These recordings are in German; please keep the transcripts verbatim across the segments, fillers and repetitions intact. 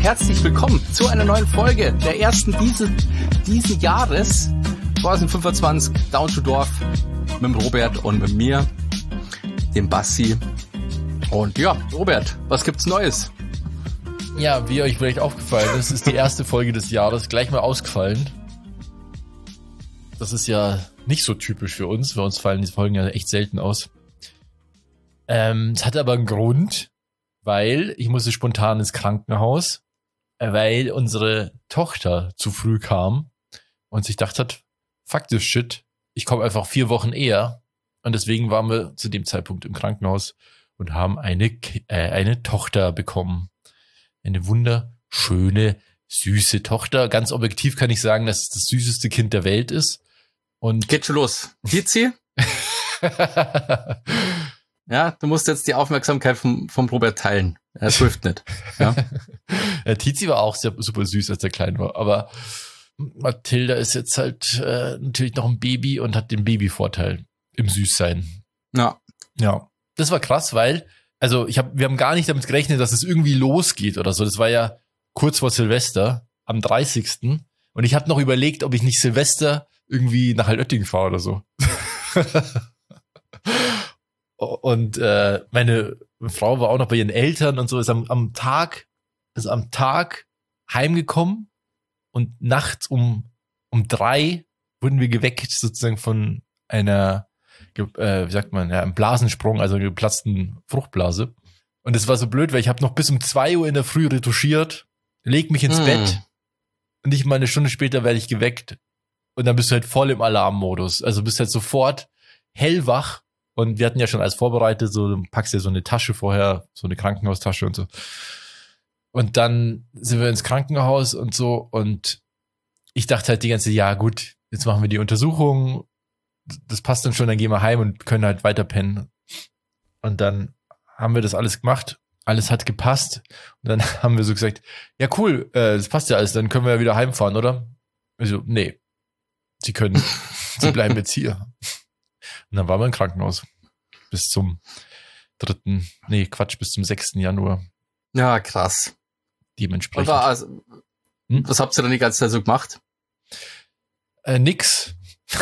herzlich willkommen zu einer neuen Folge, der ersten dieses, diesen Jahres, zwanzig fünfundzwanzig, Down to Dorf, mit dem Robert und mit mir, dem Bassi. Und ja, Robert, was gibt's Neues? Ja, wie euch vielleicht aufgefallen ist, ist die erste Folge des Jahres gleich mal ausgefallen. Das ist ja nicht so typisch für uns, bei uns fallen diese Folgen ja echt selten aus. Ähm, es hatte aber einen Grund, weil ich musste spontan ins Krankenhaus, weil unsere Tochter zu früh kam und sich gedacht hat, fuck this shit, ich komme einfach vier Wochen eher. Und deswegen waren wir zu dem Zeitpunkt im Krankenhaus und haben eine, äh, eine Tochter bekommen. Eine wunderschöne, süße Tochter. Ganz objektiv kann ich sagen, dass es das süßeste Kind der Welt ist. Und geht schon los. Tizi? Ja, du musst jetzt die Aufmerksamkeit vom, vom Robert teilen. Er trifft nicht. Ja. Ja, Tizi war auch sehr, super süß, als er klein war. Aber Mathilda ist jetzt halt äh, natürlich noch ein Baby und hat den Babyvorteil im Süßsein. Ja. Ja. Das war krass, weil, also ich hab, wir haben gar nicht damit gerechnet, dass es irgendwie losgeht oder so. Das war ja kurz vor Silvester, am dreißigsten Und ich habe noch überlegt, ob ich nicht Silvester irgendwie nach Altötting fahre oder so. Und äh, meine Frau war auch noch bei ihren Eltern und so, ist am, am Tag, ist am Tag heimgekommen und nachts um um drei wurden wir geweckt sozusagen von einer, äh, wie sagt man, ja, einem Blasensprung, also einer geplatzten Fruchtblase. Und es war so blöd, weil ich habe noch bis um zwei Uhr in der Früh retuschiert, leg mich ins mm. Bett und nicht mal eine Stunde später werde ich geweckt. Und dann bist du halt voll im Alarmmodus. Also bist halt sofort hellwach. Und wir hatten ja schon alles vorbereitet, so du packst ja so eine Tasche vorher, so eine Krankenhaustasche und so. Und dann sind wir ins Krankenhaus und so und ich dachte halt die ganze Zeit, ja gut, jetzt machen wir die Untersuchung, das passt dann schon, dann gehen wir heim und können halt weiter pennen. Und dann haben wir das alles gemacht, alles hat gepasst und dann haben wir so gesagt, ja cool, äh, das passt ja alles, dann können wir ja wieder heimfahren, oder? Also, nee, Sie können, Sie bleiben jetzt hier. Und dann waren wir im Krankenhaus bis zum dritten, nee, Quatsch, bis zum sechsten Januar. Ja, krass. Dementsprechend. Und war, also, hm? Was habt ihr dann die ganze Zeit so gemacht? Äh, nix.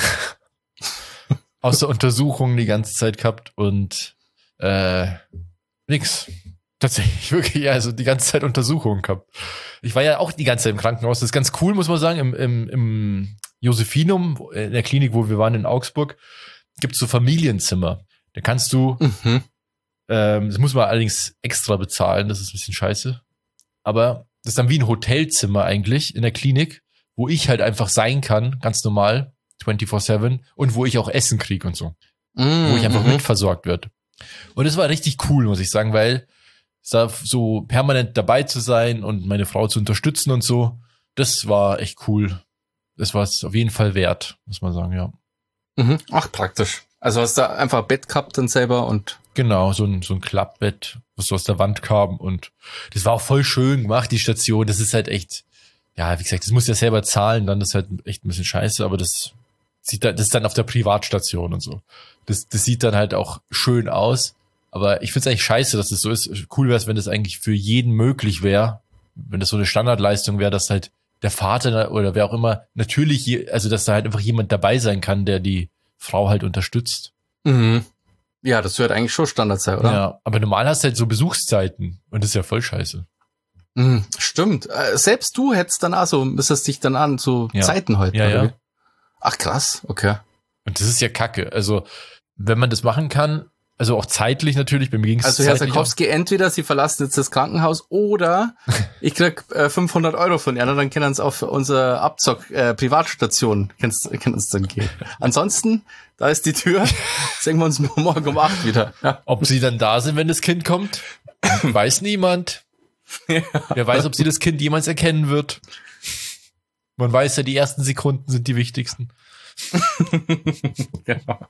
Außer Untersuchungen die ganze Zeit gehabt und äh, nix. Tatsächlich, wirklich, ja, also die ganze Zeit Untersuchungen gehabt. Ich war ja auch die ganze Zeit im Krankenhaus. Das ist ganz cool, muss man sagen, im, im, im Josephinum, in der Klinik, wo wir waren in Augsburg, gibt es so Familienzimmer. Da kannst du, mhm. ähm, das muss man allerdings extra bezahlen, das ist ein bisschen scheiße. Aber das ist dann wie ein Hotelzimmer eigentlich in der Klinik, wo ich halt einfach sein kann, ganz normal, vierundzwanzig sieben und wo ich auch Essen kriege und so. Mhm. Wo ich einfach mitversorgt werde. Und es war richtig cool, muss ich sagen, weil da so permanent dabei zu sein und meine Frau zu unterstützen und so, das war echt cool. Das war es auf jeden Fall wert, muss man sagen, ja. Mhm. Ach, praktisch. Also hast du einfach ein Bett gehabt dann selber und... Genau, so ein, so ein Klappbett, was so aus der Wand kam und das war auch voll schön gemacht, die Station. Das ist halt echt, ja, wie gesagt, das musst du ja selber zahlen, dann ist halt echt ein bisschen scheiße, aber das sieht dann, das ist dann auf der Privatstation und so. Das, das sieht dann halt auch schön aus, aber ich find's eigentlich scheiße, dass das so ist. Cool wäre es, wenn das eigentlich für jeden möglich wäre, wenn das so eine Standardleistung wäre, dass halt der Vater oder wer auch immer natürlich, je, also dass da halt einfach jemand dabei sein kann, der die Frau halt unterstützt. Mhm. Ja, das wird eigentlich schon Standard sein, oder? Ja, aber normal hast du halt so Besuchszeiten und das ist ja voll scheiße. Mhm, stimmt. Äh, selbst du hättest dann auch so, müsstest dich dann an so ja. Zeiten heute. Ja, ja. Ach krass, okay. Und das ist ja kacke. Also, wenn man das machen kann, also auch zeitlich natürlich, bei mir ging es Also Herr Sarkowski, entweder Sie verlassen jetzt das Krankenhaus oder ich krieg äh, fünfhundert Euro von Ihnen, dann können Sie auf unsere Abzock äh, Privatstation können uns dann gehen. Ansonsten, da ist die Tür, sehen wir uns morgen um acht wieder. Ja. Ob Sie dann da sind, wenn das Kind kommt, weiß niemand. Ja. Wer weiß, ob Sie das Kind jemals erkennen wird. Man weiß ja, die ersten Sekunden sind die wichtigsten. Genau.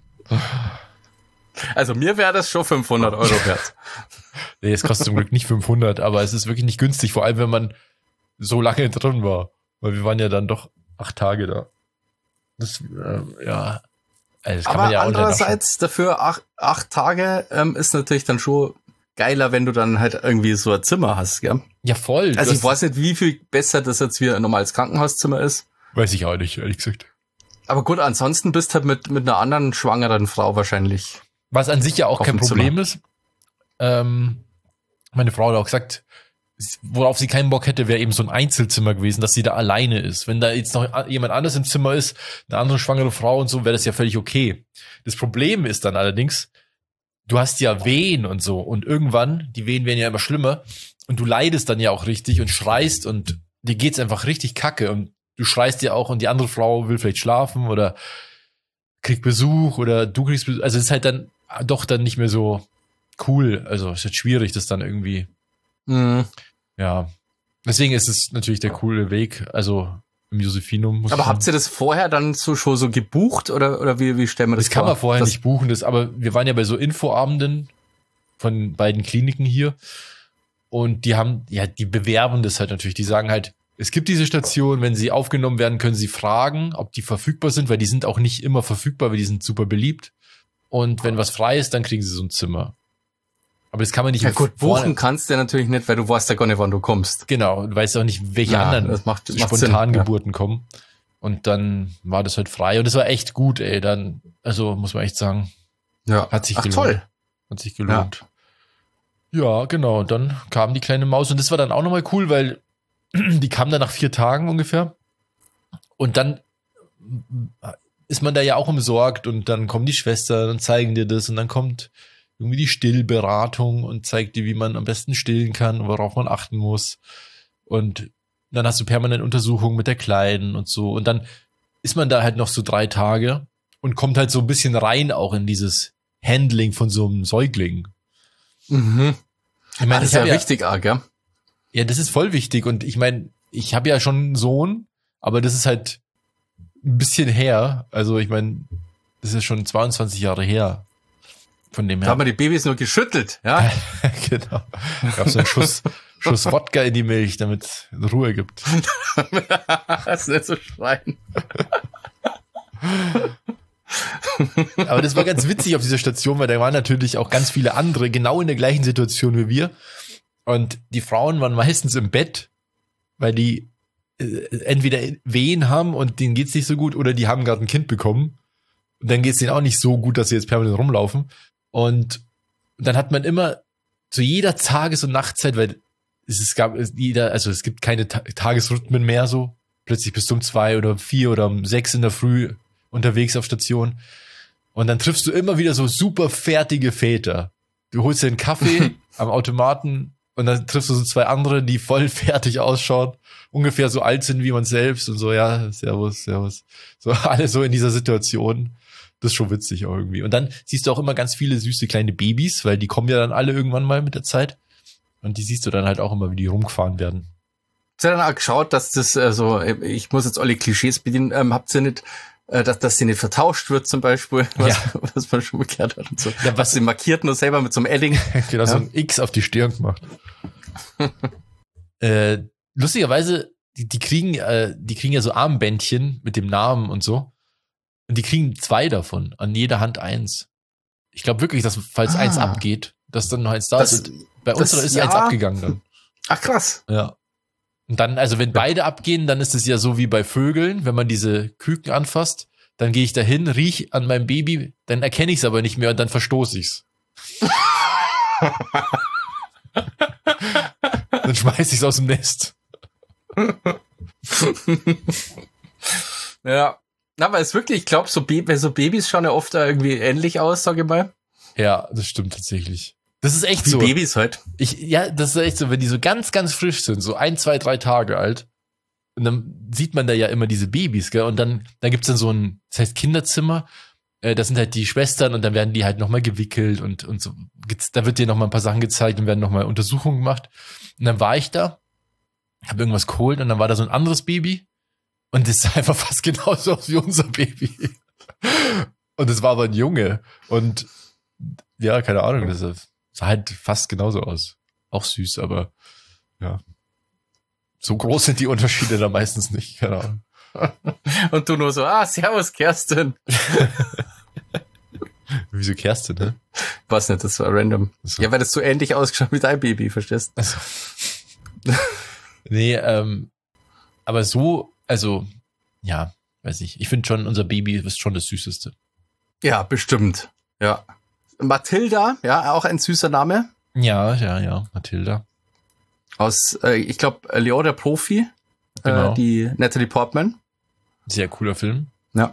Also mir wäre das schon fünfhundert Euro wert. Nee, es kostet zum Glück nicht fünfhundert, aber es ist wirklich nicht günstig, vor allem wenn man so lange drin war. Weil wir waren ja dann doch acht Tage da. Das, äh, ja. Also das kann aber man ja andererseits dafür acht, acht Tage ähm, ist natürlich dann schon geiler, wenn du dann halt irgendwie so ein Zimmer hast, gell? Ja, voll. Also ich weiß nicht, wie viel besser das jetzt wie ein normales Krankenhauszimmer ist. Weiß ich auch nicht, ehrlich gesagt. Aber gut, ansonsten bist halt mit, mit einer anderen schwangeren Frau wahrscheinlich. Was an sich ja auch Auf kein dem Problem Zimmer. ist. Ähm, meine Frau hat auch gesagt, worauf sie keinen Bock hätte, wäre eben so ein Einzelzimmer gewesen, dass sie da alleine ist. Wenn da jetzt noch jemand anderes im Zimmer ist, eine andere schwangere Frau und so, wäre das ja völlig okay. Das Problem ist dann allerdings, du hast ja Wehen und so und irgendwann, die Wehen werden ja immer schlimmer und du leidest dann ja auch richtig und schreist und dir geht's einfach richtig kacke und du schreist ja auch und die andere Frau will vielleicht schlafen oder kriegt Besuch oder du kriegst Besuch. Also es ist halt dann doch dann nicht mehr so cool. Also es ist schwierig, das dann irgendwie Mhm. ja, deswegen ist es natürlich der coole Weg, also im Josephinum. Muss Aber ich habt sagen. ihr das vorher dann so schon so gebucht oder oder wie wie stellen wir das, Das kann vor? man vorher das, nicht buchen, das, aber wir waren ja bei so Infoabenden von beiden Kliniken hier und die haben, ja, die bewerben das halt natürlich, die sagen halt, es gibt diese Station, wenn sie aufgenommen werden, können sie fragen, ob die verfügbar sind, weil die sind auch nicht immer verfügbar, weil die sind super beliebt und wenn was frei ist, dann kriegen sie so ein Zimmer. Aber das kann man nicht Ja im gut, Vorne- buchen kannst du natürlich nicht, weil du weißt ja gar nicht, wann du kommst. Genau, du weißt auch nicht, welche Ja, anderen das macht- macht Spontangeburten kommen. Und dann war das halt frei. Und das war echt gut, ey. Dann, also muss man echt sagen, Ja. hat sich Ach, gelohnt. toll. Hat sich gelohnt. Ja. ja, genau. Und dann kam die kleine Maus. Und das war dann auch nochmal cool, weil die kam dann nach vier Tagen ungefähr. Und dann ist man da ja auch umsorgt. Und dann kommen die Schwestern und zeigen dir das. Und dann kommt irgendwie die Stillberatung und zeigt dir, wie man am besten stillen kann und worauf man achten muss. Und dann hast du permanent Untersuchungen mit der Kleinen und so. Und dann ist man da halt noch so drei Tage und kommt halt so ein bisschen rein auch in dieses Handling von so einem Säugling. Mhm. Ich meine, Ah, das ich ist ja hab ja, wichtig, ah, gell? ja, das ist voll wichtig. Und ich meine, ich habe ja schon einen Sohn, aber das ist halt ein bisschen her. Also ich meine, das ist schon zweiundzwanzig Jahre her. Von dem Da her. haben wir die Babys nur geschüttelt, ja? Genau. Gab so einen Schuss, Schuss Wodka in die Milch, damit es Ruhe gibt. Das ist nicht so schreien. Aber das war ganz witzig auf dieser Station, weil da waren natürlich auch ganz viele andere genau in der gleichen Situation wie wir. Und die Frauen waren meistens im Bett, weil die äh, entweder Wehen haben und denen geht's nicht so gut oder die haben gerade ein Kind bekommen. Und dann geht's denen auch nicht so gut, dass sie jetzt permanent rumlaufen. Und dann hat man immer zu jeder Tages- und Nachtzeit, weil es, es gab es jeder, also es gibt keine Ta- Tagesrhythmen mehr so. Plötzlich bist du um zwei oder vier oder um sechs in der Früh unterwegs auf Station. Und dann triffst du immer wieder so super fertige Väter. Du holst dir einen Kaffee am Automaten und dann triffst du so zwei andere, die voll fertig ausschauen, ungefähr so alt sind wie man selbst und so, ja, servus, servus. So alle so in dieser Situation. Das ist schon witzig auch irgendwie. Und dann siehst du auch immer ganz viele süße kleine Babys, weil die kommen ja dann alle irgendwann mal mit der Zeit. Und die siehst du dann halt auch immer, wie die rumgefahren werden. Habt ihr dann auch geschaut, dass das, also ich muss jetzt alle Klischees bedienen, ähm, habt ihr nicht, äh, dass, dass sie nicht vertauscht wird zum Beispiel, was, Ja. was man schon bekehrt hat und so. Ja, Was sie markiert nur selber mit so einem Edding. Genau, so Ja. ein X auf die Stirn gemacht. äh, lustigerweise, die, die kriegen, äh, die kriegen ja so Armbändchen mit dem Namen und so. Und die kriegen zwei davon, an jeder Hand eins. Ich glaube wirklich, dass falls Ah. eins abgeht, dass dann noch eins da Das- ist. Und bei das- unserer ist ja. eins abgegangen dann. Ach krass. Ja. Und dann, also wenn beide abgehen, dann ist es ja so wie bei Vögeln, wenn man diese Küken anfasst, dann gehe ich dahin, riech an meinem Baby, dann erkenne ich es aber nicht mehr und dann verstoße ich's. Dann schmeiß ich's aus dem Nest. Ja. Na, aber es ist wirklich, ich glaube, so, Ba- so Babys schauen ja oft irgendwie ähnlich aus, sag ich mal. Ja, das stimmt tatsächlich. Das ist echt Wie so. Babys halt. Ich, ja, das ist echt so, wenn die so ganz, ganz frisch sind, so ein, zwei, drei Tage alt, und dann sieht man da ja immer diese Babys, gell, und dann, dann gibt's dann so ein, das heißt Kinderzimmer, äh, das sind halt die Schwestern und dann werden die halt nochmal gewickelt und, und so, gibt's- da wird dir nochmal ein paar Sachen gezeigt und werden nochmal Untersuchungen gemacht. Und dann war ich da, habe irgendwas geholt und dann war da so ein anderes Baby und das sah einfach fast genauso aus wie unser Baby. Und es war aber ein Junge und ja, keine Ahnung, das sah halt fast genauso aus. Auch süß, aber ja. So groß sind die Unterschiede da meistens nicht, keine Ahnung. Und du nur so, ah, servus, Kerstin. Wieso Kerstin, ne? Weiß nicht, das war random. So. Ja, weil das so ähnlich ausgeschaut wie dein Baby, verstehst du? Also. Nee, ähm, aber so, also, ja, weiß ich. Ich finde schon, unser Baby ist schon das Süßeste. Ja, bestimmt. Ja. Mathilda, ja, auch ein süßer Name. Ja, ja, ja, Mathilda. Aus, äh, ich glaube, Leo der Profi. Genau. Äh, die Natalie Portman. Sehr cooler Film. Ja.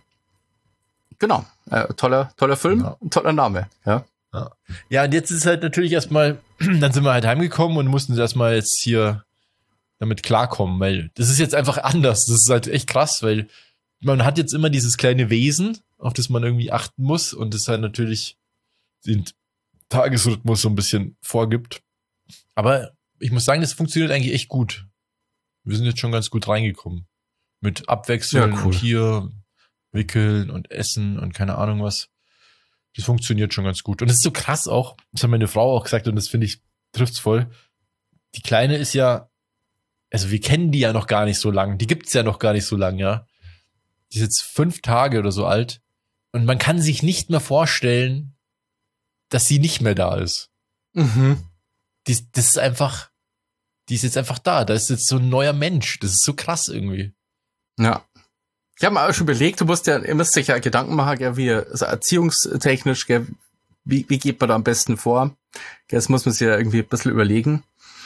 Genau. Äh, toller, toller Film, Ja. toller Name. Ja. Ja. Ja, und jetzt ist halt natürlich erstmal, dann sind wir halt heimgekommen und mussten erstmal jetzt hier damit klarkommen, weil das ist jetzt einfach anders. Das ist halt echt krass, weil man hat jetzt immer dieses kleine Wesen, auf das man irgendwie achten muss und das halt natürlich den Tagesrhythmus so ein bisschen vorgibt. Aber ich muss sagen, das funktioniert eigentlich echt gut. Wir sind jetzt schon ganz gut reingekommen. Mit Abwechseln Ja, cool. und hier wickeln und essen und keine Ahnung was. Das funktioniert schon ganz gut. Und das ist so krass auch, das hat meine Frau auch gesagt und das finde ich, trifft's voll. Die Kleine ist ja, also wir kennen die ja noch gar nicht so lang. Die gibt's ja noch gar nicht so lang, ja. Die ist jetzt fünf Tage oder so alt. Und man kann sich nicht mehr vorstellen, dass sie nicht mehr da ist. Mhm. Die, das ist einfach, die ist jetzt einfach da. Da ist jetzt so ein neuer Mensch. Das ist so krass irgendwie. Ja. Ich habe mir auch schon überlegt, du musst ja, ihr müsst sich ja Gedanken machen, gell, wie also erziehungstechnisch, gell, wie, wie geht man da am besten vor? Gell, das muss man sich ja irgendwie ein bisschen überlegen.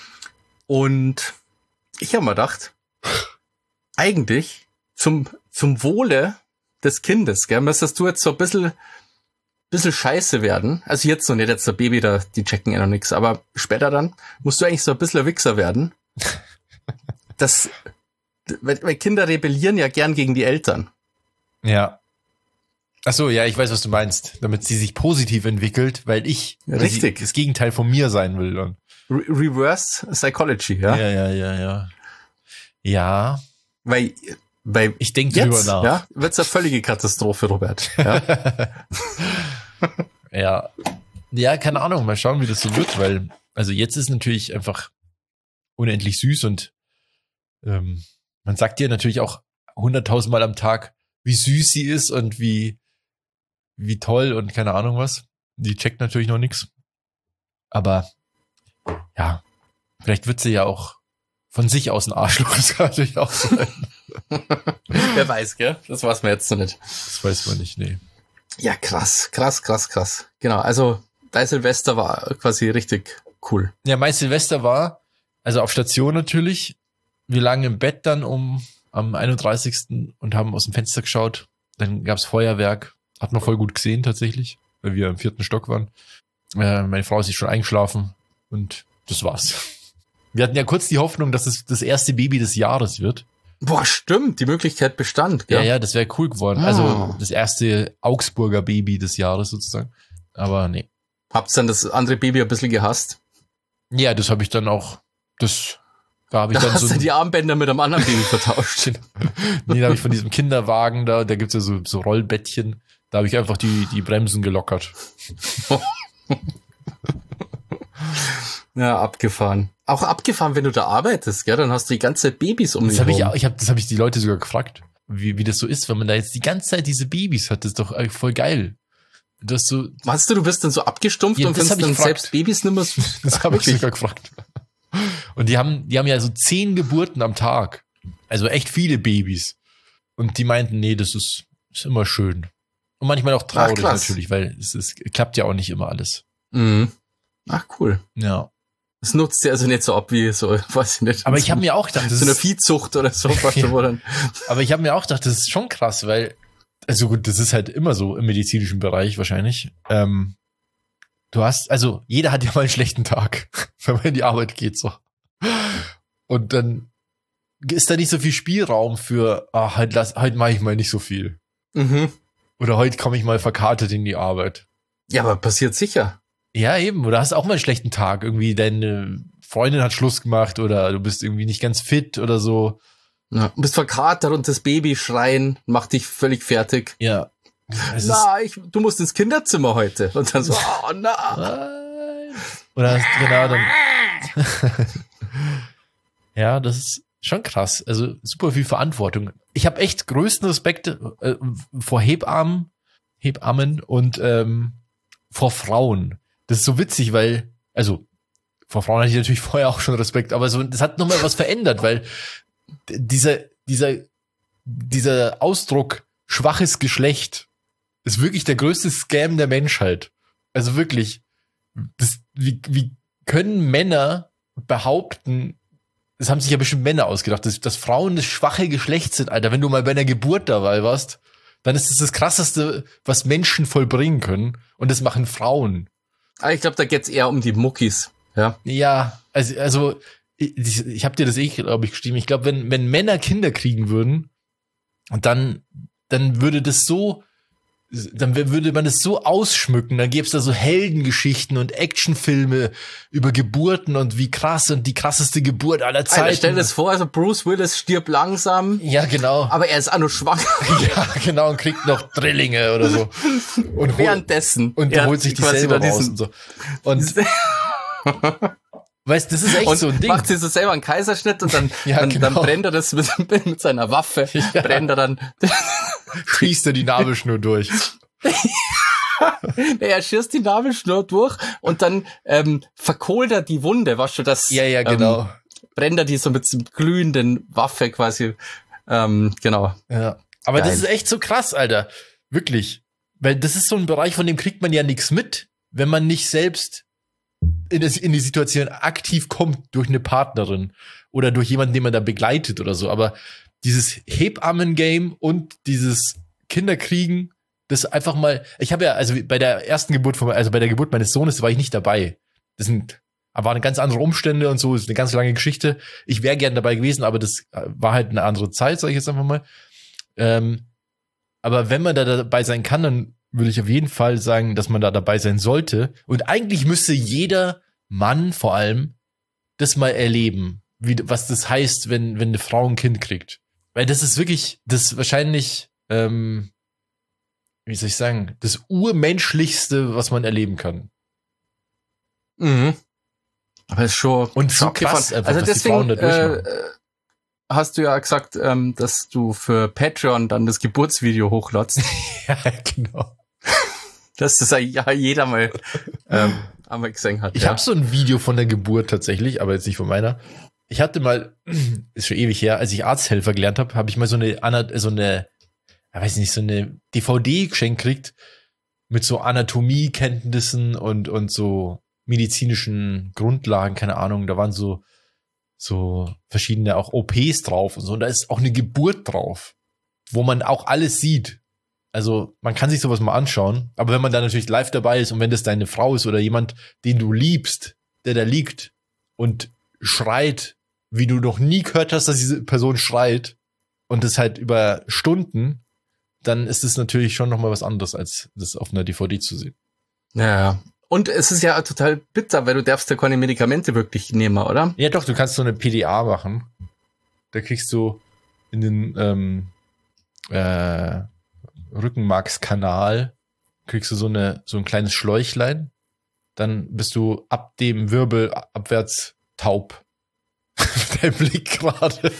Und ich habe mir gedacht, eigentlich zum, zum Wohle des Kindes, gell, müsstest du jetzt so ein bisschen, bisschen scheiße werden. Also jetzt noch nicht, jetzt der Baby, da, die checken ja noch nix, aber später dann musst du eigentlich so ein bisschen ein Wichser werden. Das, weil, weil Kinder rebellieren ja gern gegen die Eltern. Ja. Ach so, ja, ich weiß, was du meinst. Damit sie sich positiv entwickelt, weil ich weil Richtig. sie das Gegenteil von mir sein will. Dann. Re Reverse Psychology, ja? Ja, ja, ja, ja. Ja, Weil, weil ich denke drüber jetzt, nach. ja, wird's eine völlige Katastrophe, Robert. Ja? Ja. Ja, keine Ahnung, mal schauen, wie das so wird, weil, also jetzt ist natürlich einfach unendlich süß und ähm, man sagt dir natürlich auch hunderttausend Mal am Tag, wie süß sie ist und wie, wie toll und keine Ahnung was. Die checkt natürlich noch nichts. Aber ja, vielleicht wird sie ja auch von sich aus ein Arschloch. Das kann natürlich auch sein. Wer weiß, gell? Das weiß man jetzt noch nicht. Das weiß man nicht, nee. Ja, krass, krass, krass, krass. Genau, also dein Silvester war quasi richtig cool. Ja, mein Silvester war, also auf Station natürlich. Wir lagen im Bett dann um am einunddreißigsten und haben aus dem Fenster geschaut. Dann gab's Feuerwerk. Hat man voll gut gesehen tatsächlich, weil wir im vierten Stock waren. Äh, meine Frau ist sich schon eingeschlafen und das war's. Wir hatten ja kurz die Hoffnung, dass es das erste Baby des Jahres wird. Boah, stimmt, die Möglichkeit bestand. Ja, Gell? ja, das wäre cool geworden. Ah. Also das erste Augsburger Baby des Jahres sozusagen. Aber nee. Habt's dann das andere Baby ein bisschen gehasst? Ja, das habe ich dann auch, das, da habe ich Da dann hast so, du die Armbänder mit einem anderen Baby vertauscht. nee, da habe ich von diesem Kinderwagen da, da gibt's ja so, so Rollbettchen, da habe ich einfach die, die Bremsen gelockert. Ja, abgefahren. Auch abgefahren, wenn du da arbeitest, gell? Dann hast du die ganze Zeit Babys um Das dich habe ich rum. auch, ich habe, das habe ich die Leute sogar gefragt, wie, wie das so ist, wenn man da jetzt die ganze Zeit diese Babys hat, das ist doch eigentlich voll geil. Das so, Meinst du, du bist dann so abgestumpft Ja, und das findest hab ich dann gefragt. selbst Babys nimmer? das habe ich sogar gefragt. Und die haben, die haben ja so zehn Geburten am Tag. Also echt viele Babys. Und die meinten, nee, das ist, ist immer schön. Und manchmal auch traurig Ach, krass. natürlich, weil es, es klappt ja auch nicht immer alles. Mhm. Ach, cool. Ja. Das nutzt dir also nicht so ab wie so, weiß ich nicht. Aber ich habe mir auch gedacht, das so eine ist, Viehzucht oder so, was du wo dann. aber ich habe mir auch gedacht, das ist schon krass, weil, also gut, das ist halt immer so im medizinischen Bereich wahrscheinlich. Ähm, du hast, also jeder hat ja mal einen schlechten Tag, wenn man in die Arbeit geht, so. Und dann ist da nicht so viel Spielraum für, ah, heute lass, heute mache ich mal nicht so viel. Mhm. Oder heute komme ich mal verkartet in die Arbeit. Ja, aber passiert sicher. Ja, eben. Oder hast auch mal einen schlechten Tag. Irgendwie deine Freundin hat Schluss gemacht oder du bist irgendwie nicht ganz fit oder so. Ja. Du bist verkatert und das Baby schreien, macht dich völlig fertig. Ja. Es ist, Na, ich, du musst ins Kinderzimmer heute. Und dann so, oh, na. Nein. Oder hast, genau, dann. Ja, das ist schon krass. Also super viel Verantwortung. Ich habe echt größten Respekt äh, vor Hebammen, Hebammen und ähm, vor Frauen. Das ist so witzig, weil, also vor Frauen hatte ich natürlich vorher auch schon Respekt, aber so, das hat nochmal was verändert, weil dieser, dieser, dieser Ausdruck schwaches Geschlecht ist wirklich der größte Scam der Menschheit. Also wirklich, das, wie, wie können Männer behaupten, das haben sich ja bestimmt Männer ausgedacht, dass, dass Frauen das schwache Geschlecht sind, Alter. Wenn du mal bei einer Geburt dabei warst, dann ist das das Krasseste, was Menschen vollbringen können. Und das machen Frauen. Ah, ich glaube, da geht's eher um die Muckis. Ja, Ja, also, also ich, ich habe dir das eh, glaube ich, geschrieben. Ich glaube, wenn, wenn Männer Kinder kriegen würden, dann, dann würde das so, dann würde man das so ausschmücken, dann gäbe es da so Heldengeschichten und Actionfilme über Geburten und wie krass und die krasseste Geburt aller Zeiten. Alter, stell dir das vor, also Bruce Willis stirbt langsam. Ja, genau. Aber er ist auch nur schwanger. Ja, genau, und kriegt noch Drillinge oder so. Und währenddessen. Und er holt sich die selber raus und so. Und weißt, das ist echt und so ein Ding. Macht sie so selber einen Kaiserschnitt und dann, ja, dann, genau. dann brennt er das mit, mit seiner Waffe, ja. brennt er dann. Schießt er die Nabelschnur durch. Er schießt die Nabelschnur durch und dann ähm, verkohlt er die Wunde, weißt du, das ja, ja, genau. ähm, brennt er die so mit so glühenden Waffe quasi, ähm, genau. Ja. Aber Geil. das ist echt so krass, Alter. Wirklich. Weil das ist so ein Bereich, von dem kriegt man ja nichts mit, wenn man nicht selbst in, das, in die Situation aktiv kommt durch eine Partnerin oder durch jemanden, den man da begleitet oder so. Aber dieses Hebammen-Game und dieses Kinderkriegen, das einfach mal, ich habe ja, also bei der ersten Geburt von, also bei der Geburt meines Sohnes war ich nicht dabei. Das sind, waren ganz andere Umstände und so, ist eine ganz lange Geschichte. Ich wäre gern dabei gewesen, aber das war halt eine andere Zeit, sage ich jetzt einfach mal. Ähm, aber wenn man da dabei sein kann, dann würde ich auf jeden Fall sagen, dass man da dabei sein sollte. Und eigentlich müsste jeder Mann vor allem das mal erleben, wie, was das heißt, wenn, wenn eine Frau ein Kind kriegt. Weil das ist wirklich, das ist wahrscheinlich, ähm, wie soll ich sagen, das Urmenschlichste, was man erleben kann. Mhm. Aber es ist schon und so schon krass, einfach, also was die Frauen deswegen da äh, durchmachen. hast du ja gesagt, ähm, dass du für Patreon dann das Geburtsvideo hochladst. Ja, genau. Dass das ja jeder mal ähm, einmal gesehen hat. Ich ja. habe so ein Video von der Geburt tatsächlich, aber jetzt nicht von meiner. Ich hatte mal, ist schon ewig her, als ich Arzthelfer gelernt habe, habe ich mal so eine, so eine, ich weiß nicht, so eine D V D geschenkt gekriegt mit so Anatomiekenntnissen und und so medizinischen Grundlagen, keine Ahnung. Da waren so so verschiedene auch O Ps drauf und so. Und da ist auch eine Geburt drauf, wo man auch alles sieht. Also man kann sich sowas mal anschauen, aber wenn man da natürlich live dabei ist und wenn das deine Frau ist oder jemand, den du liebst, der da liegt und schreit, wie du noch nie gehört hast, dass diese Person schreit und das halt über Stunden, dann ist es natürlich schon nochmal was anderes, als das auf einer D V D zu sehen. Ja, ja. Und es ist ja total bitter, weil du darfst ja keine Medikamente wirklich nehmen, oder? Ja doch, du kannst so eine P D A machen. Da kriegst du in den ähm, äh, Rückenmarkskanal kriegst du so eine so ein kleines Schläuchlein. Dann bist du ab dem Wirbel abwärts taub. Dein Blick gerade.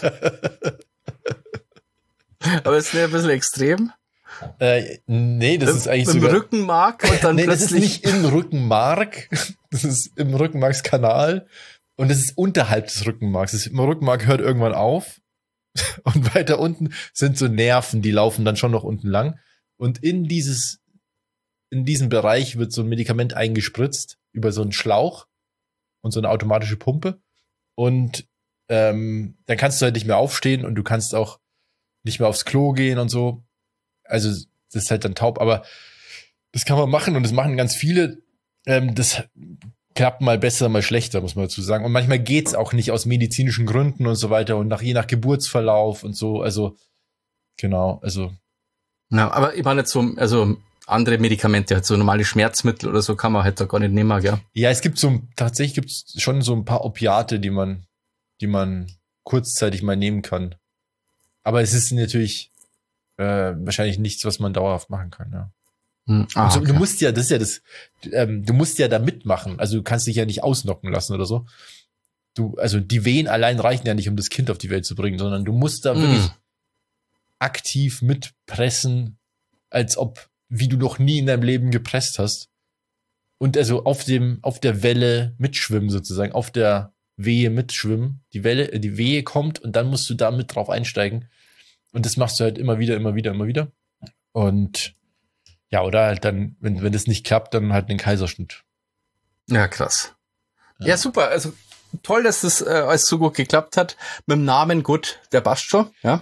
Aber ist nicht ein bisschen extrem? Äh, nee, das Im, ist eigentlich im sogar... Rückenmark und dann nee, das ist plötzlich... nicht im Rückenmark. Das ist im Rückenmarkskanal. Und das ist unterhalb des Rückenmarks. Das im Rückenmark hört irgendwann auf. Und weiter unten sind so Nerven, die laufen dann schon noch unten lang. Und in dieses, in diesem Bereich wird so ein Medikament eingespritzt über so einen Schlauch und so eine automatische Pumpe. Und ähm, dann kannst du halt nicht mehr aufstehen und du kannst auch nicht mehr aufs Klo gehen und so. Also das ist halt dann taub, aber das kann man machen und das machen ganz viele. Ähm, das klappt mal besser, mal schlechter, muss man dazu sagen. Und manchmal geht's auch nicht aus medizinischen Gründen und so weiter und nach je nach Geburtsverlauf und so. Also genau, also Ja, aber ich meine jetzt so, also andere Medikamente, halt so normale Schmerzmittel oder so kann man halt da gar nicht nehmen, gell? ja, es gibt so tatsächlich gibt's schon so ein paar Opiate, die man, die man kurzzeitig mal nehmen kann. Aber es ist natürlich äh, wahrscheinlich nichts, was man dauerhaft machen kann, ja. Hm. Ah, also, okay. Du musst ja, das ist ja das, ähm, du musst ja da mitmachen. Also du kannst dich ja nicht ausnocken lassen oder so. Du, also die Wehen allein reichen ja nicht, um das Kind auf die Welt zu bringen, sondern du musst da Mm. wirklich aktiv mitpressen, als ob wie du noch nie in deinem Leben gepresst hast. Und also auf dem, auf der Welle mitschwimmen sozusagen, auf der Wehe mitschwimmen. Die Welle, die Wehe kommt und dann musst du da mit drauf einsteigen. Und das machst du halt immer wieder, immer wieder, immer wieder. Und ja, oder halt dann, wenn, wenn das nicht klappt, dann halt den Kaiserschnitt. Ja, krass. Ja, ja super. Also toll, dass das äh, alles so gut geklappt hat. Mit dem Namen gut, der passt schon. Ja,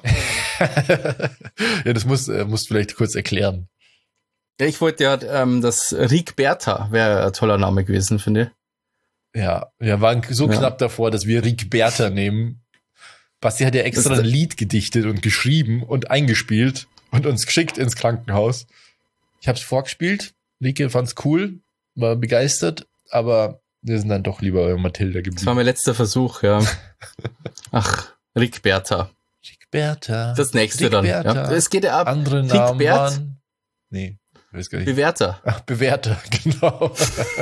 ja das musst, äh, musst du vielleicht kurz erklären. Ja, ich wollte ja, ähm, das Riegberta wäre ein toller Name gewesen, finde ich. Ja, wir waren so Ja. knapp davor, dass wir Riegberta nehmen. Basti hat ja extra Das- ein Lied gedichtet und geschrieben und eingespielt und uns geschickt ins Krankenhaus. Ich hab's vorgespielt, Rike fand's cool, war begeistert, aber wir sind dann doch lieber bei Mathilda Das war geblieben. mein letzter Versuch, ja. Ach, Riegberta. Riegberta. Das nächste dann. Ja. Riegberta. Es geht ja ab. Andere Namen Riegbert? waren... Nee, ich weiß gar nicht. Bewerter. Ach, Bewerter, genau.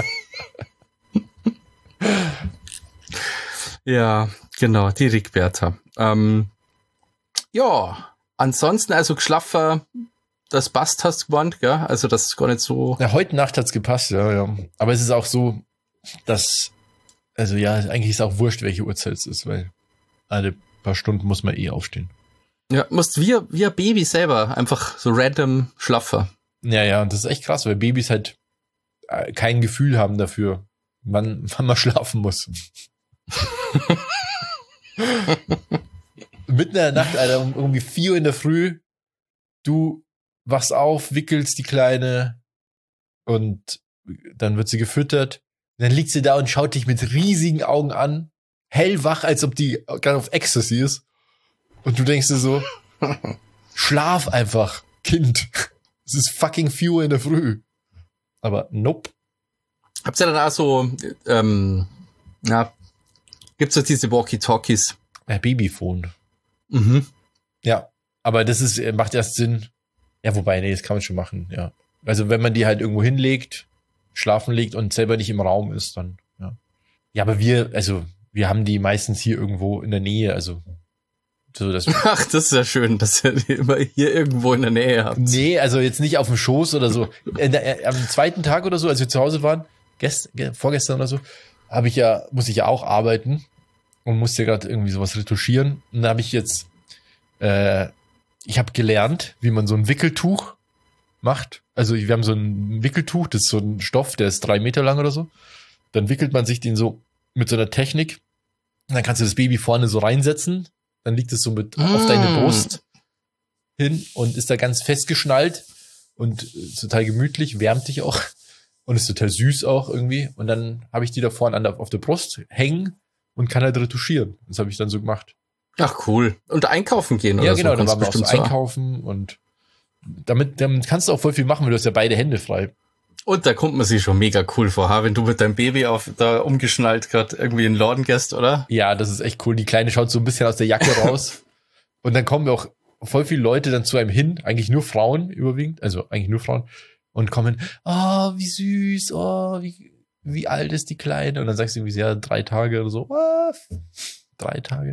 Ja, genau, die Riegberta. Ähm, ja, ansonsten, also geschlaffer, das passt hast du gemeint, gell? Also das ist gar nicht so. Ja, heute Nacht hat's gepasst, ja, ja. Aber es ist auch so, dass, also ja, eigentlich ist auch wurscht, welche Uhrzeit es ist, weil alle paar Stunden muss man eh aufstehen. Ja, musst wie, wie ein Baby selber einfach so random schlaffer. Ja, ja, und das ist echt krass, weil Babys halt äh, kein Gefühl haben dafür, wann, wann man schlafen muss. Mitten in der Nacht, Alter, um irgendwie vier Uhr in der Früh, du wachst auf, wickelst die Kleine und dann wird sie gefüttert. Dann liegt sie da und schaut dich mit riesigen Augen an, hellwach, als ob die gerade auf Ecstasy ist. Und du denkst dir so, schlaf einfach, Kind. Es ist fucking vier Uhr in der Früh. Aber nope. Habt ihr dann auch so, ähm, ja, gibt's so diese Walkie-Talkies? Äh, Babyphone. Mhm. Ja, aber das ist, äh, macht erst Sinn. Ja, wobei, nee, das kann man schon machen, ja. Also wenn man die halt irgendwo hinlegt, schlafen legt und selber nicht im Raum ist, dann, ja. Ja, aber wir, also, wir haben die meistens hier irgendwo in der Nähe, also, so, dass Ach, das ist ja schön, dass ihr die immer hier irgendwo in der Nähe habt. nee, also jetzt nicht auf dem Schoß oder so. Äh, äh, am zweiten Tag oder so, als wir zu Hause waren, gest, ge, vorgestern oder so, habe ich ja, muss ich ja auch arbeiten und musste gerade irgendwie sowas retuschieren. Und da habe ich jetzt, äh, ich habe gelernt, wie man so ein Wickeltuch macht. Also wir haben so ein Wickeltuch, das ist so ein Stoff, der ist drei Meter lang oder so. Dann wickelt man sich den so mit so einer Technik. Und dann kannst du das Baby vorne so reinsetzen. Dann liegt es so mit Mm. auf deine Brust hin und ist da ganz festgeschnallt und ist total gemütlich, wärmt dich auch und ist total süß auch irgendwie. Und dann habe ich die da vorne an der, auf der Brust hängen und kann halt retuschieren. Das habe ich dann so gemacht. Ach, cool. Und einkaufen gehen Ja, oder genau, so. dann kannst waren wir auch so bestimmt so. einkaufen und damit, damit kannst du auch voll viel machen, weil du hast ja beide Hände frei. Und da kommt man sich schon mega cool vor, ha? Wenn du mit deinem Baby auf da umgeschnallt gerade irgendwie in den Laden gehst, oder? Ja, das ist echt cool. Die Kleine schaut so ein bisschen aus der Jacke raus. Und dann kommen auch voll viele Leute dann zu einem hin, eigentlich nur Frauen überwiegend, also eigentlich nur Frauen, und kommen, oh, wie süß, oh, wie, wie alt ist die Kleine? Und dann sagst du irgendwie, ja, drei Tage oder so. Ah, drei Tage.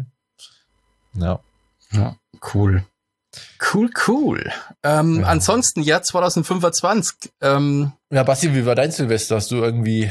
Ja. Ja, cool. Cool, cool. Ähm, Ja. Ansonsten, Jahr zwanzig fünfundzwanzig. Ähm, Ja, Basti, wie war dein Silvester? Hast du irgendwie...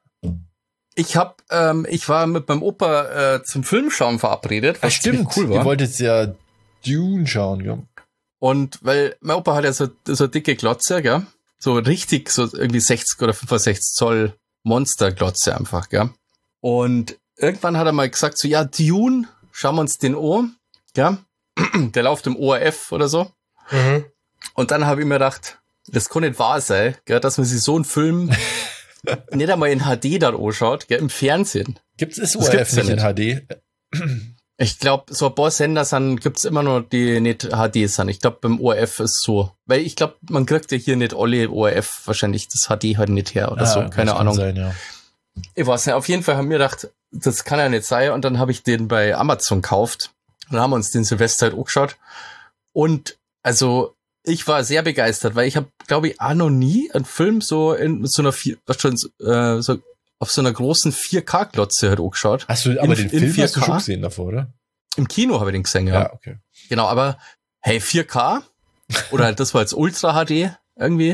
ich hab, ähm, ich war mit meinem Opa äh, zum Filmschauen verabredet, was ziemlich cool Ihr war. wolltet ja Dune schauen, gell? Und weil mein Opa hat ja so, so eine dicke Glotze, gell? So richtig, so irgendwie sechzig oder fünfundsechzig Zoll Monsterglotze einfach, gell? Und irgendwann hat er mal gesagt, so, ja, Dune, schauen wir uns den an, gell? Der läuft im O R F oder so. Und dann habe ich mir gedacht, das kann nicht wahr sein, gell, dass man sich so einen Film nicht einmal in H D dann anschaut, gell, im Fernsehen. Gibt es Das O R F gibt's ja nicht in nicht. H D? Ich glaube, so ein paar Sender sind, gibt's immer noch, die nicht H D sind. Ich glaube, beim O R F ist so. Weil ich glaube, man kriegt ja hier nicht alle O R F wahrscheinlich das H D halt nicht her oder so. Ah, Keine das kann Ahnung. Sein, ja. Ich weiß nicht, auf jeden Fall haben wir gedacht, das kann ja nicht sein. Und dann habe ich den bei Amazon gekauft. Und dann haben wir uns den Silvester halt angeschaut. Und also ich war sehr begeistert, weil ich habe, glaube ich, auch noch nie einen Film so in so einer vier, was schon, äh, so auf so einer großen vier K-Glotze halt angeschaut. Hast du, aber In- den in Film hast du vier K? schon gesehen davor, oder? Im Kino habe ich den gesehen, ja. Ja, okay. Genau, aber hey, vier K oder halt das war jetzt Ultra H D irgendwie.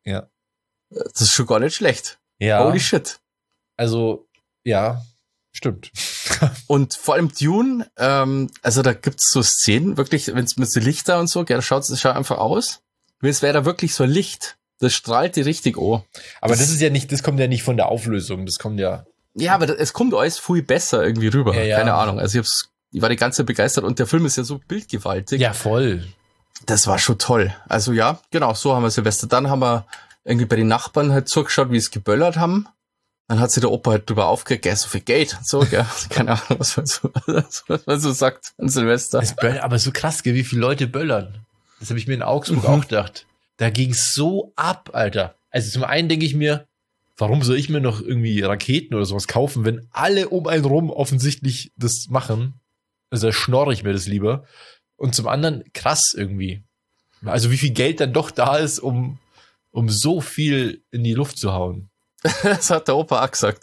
Ja. Das ist schon gar nicht schlecht. Ja. Holy shit. Also, ja, stimmt. Und vor allem Dune, ähm, also da gibt's so Szenen, wirklich, wenn es mit so Lichter und so, gell, schaut es schaut einfach aus, wie es wäre da wirklich so ein Licht. Das strahlt die richtig an. Aber das, Das- ist ja nicht, das kommt ja nicht von der Auflösung, das kommt ja. Ja, aber das, es kommt alles viel besser irgendwie rüber. Ja, ja. Keine Ahnung. Also ich, hab's, ich war die ganze Zeit begeistert und der Film ist ja so bildgewaltig. Ja, voll. Das war schon toll. Also ja, genau, so haben wir Silvester. Dann haben wir irgendwie bei den Nachbarn halt zugeschaut, wie sie geböllert haben. Dann hat sich der Opa halt drüber aufgeregt, gell, so viel Geld und so, gell. Keine Ahnung, was man so, was man so sagt an Silvester. Das böll, aber so krass, gell, wie viele Leute böllern. Das habe ich mir in Augsburg Mhm. auch gedacht. Da ging's so ab, Alter. Also zum einen denke ich mir, warum soll ich mir noch irgendwie Raketen oder sowas kaufen, wenn alle um einen rum offensichtlich das machen? Also da schnorre ich mir das lieber. Und zum anderen krass irgendwie. Also wie viel Geld dann doch da ist, um, um so viel in die Luft zu hauen. Das hat der Opa auch gesagt.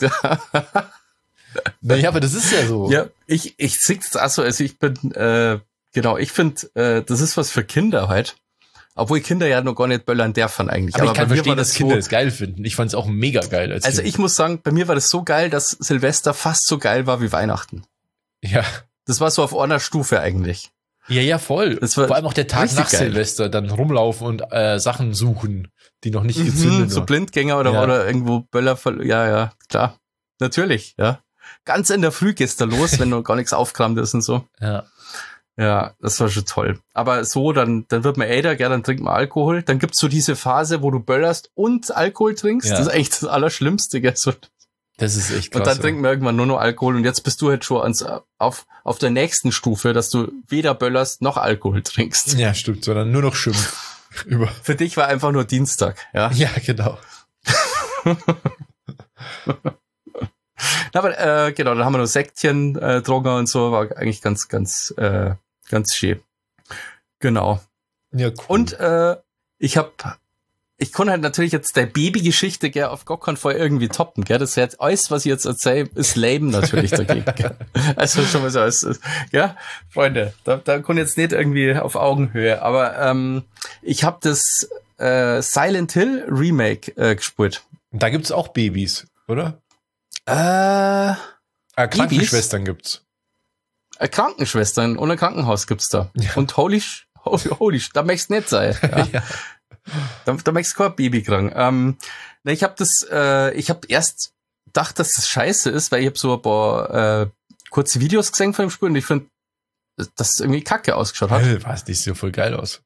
Naja, aber das ist ja so. Ja, ich, ich sing's also, also ich bin, äh, genau, ich finde, äh, das ist was für Kinder halt. Obwohl Kinder ja noch gar nicht böllern dürfen eigentlich. Aber, ich kann bei mir verstehen, war dass Kinder so, es geil finden. Ich fand es auch mega geil. Als Also Kind. ich muss sagen, bei mir war das so geil, dass Silvester fast so geil war wie Weihnachten. Ja. Das war so auf einer Stufe eigentlich. Ja, ja, voll. Das war Vor allem auch der Tag richtig nach geil. Silvester, dann rumlaufen und äh, Sachen suchen, die noch nicht gezündet Mhm, so waren. Blindgänger oder, Ja. oder irgendwo Böller, voll- ja, ja, klar. Natürlich, ja. Ganz in der Früh geht's da los, wenn noch gar nichts aufgekramt ist und so. Ja. Ja, das war schon toll. Aber so, dann, dann wird man älter, gell, dann trinkt man Alkohol. Dann gibt's so diese Phase, wo du böllerst und Alkohol trinkst. Ja. Das ist eigentlich das Allerschlimmste, gell. So. Das ist echt krass. Und dann ja. trinkt man irgendwann nur noch Alkohol. Und jetzt bist du halt schon ans, auf, auf der nächsten Stufe, dass du weder böllerst noch Alkohol trinkst. Ja, stimmt, sondern nur noch Schimpf. Über. Für dich war einfach nur Dienstag, ja. Ja, genau. Na, aber äh, genau, dann haben wir noch Sektchen, äh, Drogen und so, war eigentlich ganz, ganz, äh, ganz schön. Genau. Ja, cool. Und äh, ich hab, ich konnte halt natürlich jetzt der Babygeschichte gell, auf gar keinen Fall irgendwie toppen, gell. Das ist jetzt alles, was ich jetzt erzähle, ist lame natürlich dagegen. Gell? Also schon mal so als, ja, Freunde, da, da konnte jetzt nicht irgendwie auf Augenhöhe, aber ähm, ich habe das äh, Silent Hill Remake äh, gespielt. da gibt's auch Babys, oder? Äh, Ah, Krankenschwestern gibt's. Äh, Krankenschwestern und ein Krankenhaus gibt's da. Ja. Und holy, sh- holy, holy, sh- da möchtest du nicht sein. Ja. Ja. Da, da möchtest du kein Baby kriegen. Ähm, ne, ich habe das, äh, ich habe erst gedacht, dass das scheiße ist, weil ich habe so ein paar äh, kurze Videos gesehen von dem Spiel und ich finde, dass das irgendwie kacke ausgeschaut hat. Hell, was, die sieht ja voll geil aus.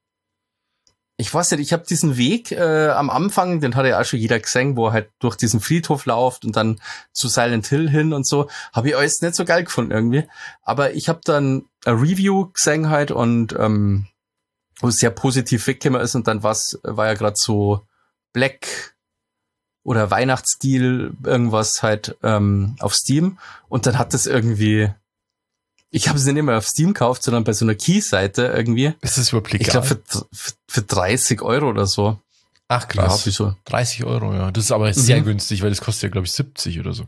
Ich weiß nicht, ich habe diesen Weg äh, am Anfang, den hat ja auch schon jeder gesehen, wo er halt durch diesen Friedhof läuft und dann zu Silent Hill hin und so, habe ich alles nicht so geil gefunden irgendwie. Aber ich habe dann ein Review gesehen halt und ähm, wo es sehr positiv weggekommen ist und dann war's, war ja gerade so Black oder Weihnachtsstil irgendwas halt ähm, auf Steam und dann hat das irgendwie, ich habe es nicht mehr auf Steam gekauft, sondern bei so einer Key-Seite irgendwie. Ist das überhaupt legal? Ich glaube für, für, für dreißig Euro oder so. Ach, krass. Ja, wieso? dreißig Euro, ja. Das ist aber sehr Mhm. günstig, weil das kostet ja, glaube ich, siebzig oder so.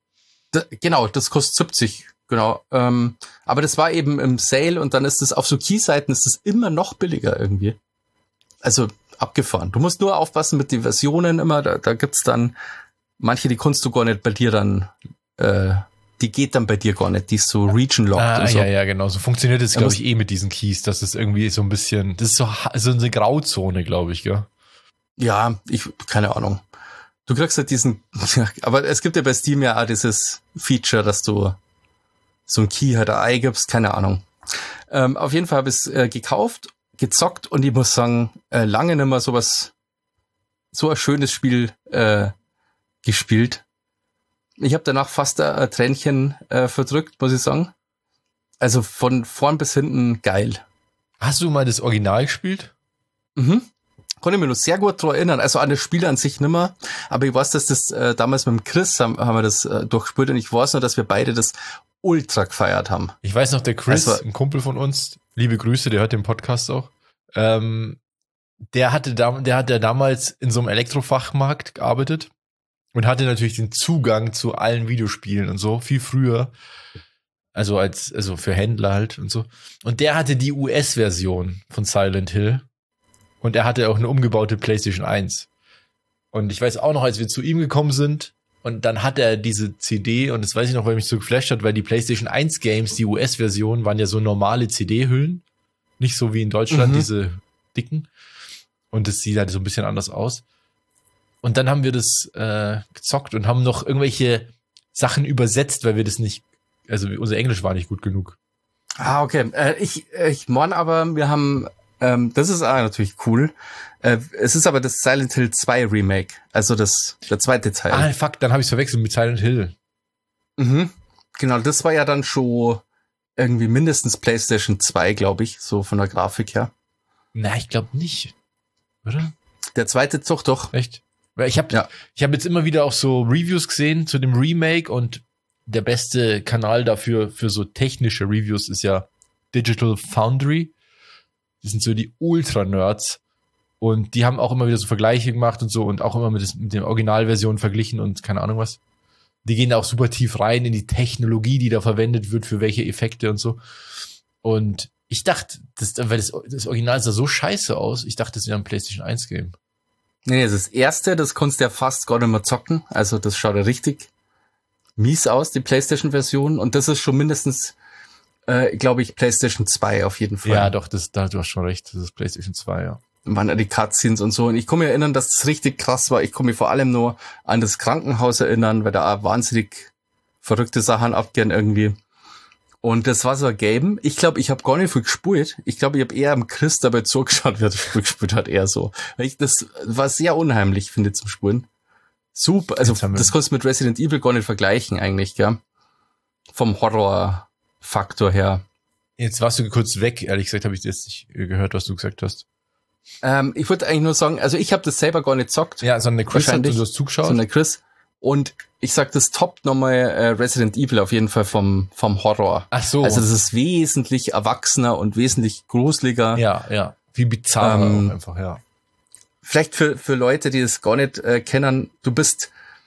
Da, genau, das kostet siebzig, genau. Ähm, aber das war eben im Sale und dann ist es auf so Key-Seiten ist es immer noch billiger irgendwie. Also abgefahren. Du musst nur aufpassen mit den Versionen immer. Da, da gibt's dann manche, die kannst du gar nicht bei dir dann, äh, die geht dann bei dir gar nicht. Die ist so region-locked Ah, und so. ja, ja, genau. So funktioniert es, Da glaube muss- ich, eh mit diesen Keys. Das ist irgendwie so ein bisschen, das ist so, ha- so eine Grauzone, glaube ich, gell? Ja, ich, keine Ahnung. Du kriegst halt diesen, aber es gibt ja bei Steam ja auch dieses Feature, dass du so ein Key halt eingibst, keine Ahnung. Ähm, auf jeden Fall habe ich es äh, gekauft, gezockt und ich muss sagen, äh, lange nicht mehr sowas, so ein schönes Spiel äh, gespielt. Ich habe danach fast ein, ein Tränchen äh, verdrückt, muss ich sagen. Also von vorn bis hinten geil. Hast du mal das Original gespielt? Mhm. Konnte mich noch sehr gut daran erinnern. Also an das Spiel an sich nimmer. Aber ich weiß, dass das äh, damals mit dem Chris haben, haben wir das äh, durchgespielt und ich weiß nur, dass wir beide das ultra gefeiert haben. Ich weiß noch, der Chris, Das war- ein Kumpel von uns, liebe Grüße, der hört den Podcast auch, ähm, der hatte da, der hat ja damals in so einem Elektrofachmarkt gearbeitet und hatte natürlich den Zugang zu allen Videospielen und so, viel früher. Also als, also für Händler halt und so. Und der hatte die U S-Version von Silent Hill. Und er hatte auch eine umgebaute PlayStation eins. Und ich weiß auch noch, als wir zu ihm gekommen sind, und dann hat er diese C D, und das weiß ich noch, weil mich so geflasht hat, weil die PlayStation eins Games, die U S-Version, waren ja so normale C D-Hüllen. Nicht so wie in Deutschland, mhm. diese dicken. Und das sieht halt so ein bisschen anders aus. Und dann haben wir das äh, gezockt und haben noch irgendwelche Sachen übersetzt, weil wir das nicht, also unser Englisch war nicht gut genug. Ah, okay. Äh, ich, ich mon aber, wir haben, ähm, das ist auch natürlich cool. Äh, es ist aber das Silent Hill zwei Remake, also das der zweite Teil. Ah, fuck, dann habe ich es verwechselt mit Silent Hill. Mhm. Genau, das war ja dann schon irgendwie mindestens PlayStation zwei, glaube ich, so von der Grafik her. Na, ich glaube nicht, oder? Der zweite Zug doch. Echt? Weil ich habe ja. ich habe jetzt immer wieder auch so Reviews gesehen zu dem Remake, und der beste Kanal dafür für so technische Reviews ist ja Digital Foundry. Die sind so die Ultra-Nerds. Und die haben auch immer wieder so Vergleiche gemacht und so und auch immer mit, das, mit der Originalversion verglichen und keine Ahnung was. Die gehen da auch super tief rein in die Technologie, die da verwendet wird, für welche Effekte und so. Und ich dachte, das, weil das, das Original sah so scheiße aus, ich dachte, das wäre ein PlayStation eins Game. Nee, nee, das erste, das konntest du ja fast gar nicht mehr zocken. Also das schaut ja richtig mies aus, die PlayStation-Version. Und das ist schon mindestens, äh, glaube ich, PlayStation zwei auf jeden Fall. Ja, doch, das, da, du hast schon recht, das ist PlayStation zwei, ja. Waren ja die Cutscenes und so. Und ich kann mich erinnern, dass das richtig krass war. Ich kann mich vor allem nur an das Krankenhaus erinnern, weil da auch wahnsinnig verrückte Sachen abgehen irgendwie. Und das war so ein Game. Ich glaube, ich habe gar nicht viel gespielt. Ich glaube, ich habe eher am Chris dabei zugeschaut, wie er das Spiel gespielt hat, eher so. Weil ich, das war sehr unheimlich, finde ich, zum Spielen. Super. Also, das kannst du mit Resident Evil gar nicht vergleichen, eigentlich, gell? Vom Horror-Faktor her. Jetzt warst du kurz weg. Ehrlich gesagt, habe ich das nicht gehört, was du gesagt hast. Ähm, ich wollte eigentlich nur sagen, also ich habe das selber gar nicht gezockt. Ja, sondern Chris hat, du hast zugeschaut. Sondern Chris. Und ich sag, das toppt nochmal äh, Resident Evil auf jeden Fall vom vom Horror. Ach so. Also das ist wesentlich erwachsener und wesentlich gruseliger. Ja, ja. Wie bizarr ähm, einfach, ja. Vielleicht für für Leute, die es gar nicht äh, kennen, du bist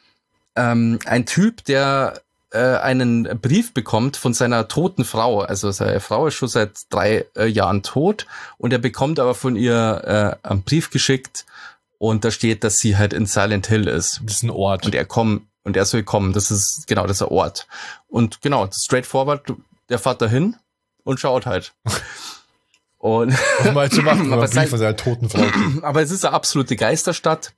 ähm, ein Typ, der äh, einen Brief bekommt von seiner toten Frau. Also seine Frau ist schon seit drei äh, Jahren tot und er bekommt aber von ihr äh, einen Brief geschickt und da steht, dass sie halt in Silent Hill ist. Das ist ein Ort. Und er kommt und er soll kommen. Das ist genau, das ist ein Ort. Und genau, straightforward, der fährt da hin und schaut halt. Und was mal zu machen, aber, Brief von seiner toten Frau. Aber es ist eine absolute Geisterstadt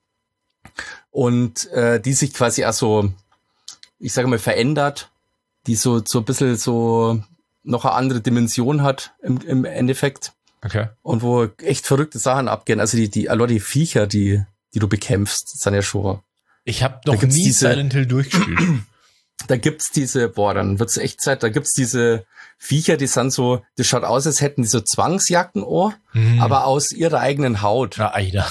und äh, die sich quasi auch so, ich sage mal, verändert, die so so ein bisschen so noch eine andere Dimension hat im, im Endeffekt. Okay. Und wo echt verrückte Sachen abgehen. Also die die, die Viecher, die die du bekämpfst, sind ja schon. Ich habe noch nie diese, Silent Hill durchgespielt. Da gibt's diese, boah, dann wird's echt Zeit, da gibt's diese Viecher, die sind so, das schaut aus, als hätten die so Zwangsjacken oh, mhm. aber aus ihrer eigenen Haut. Ja, Alter.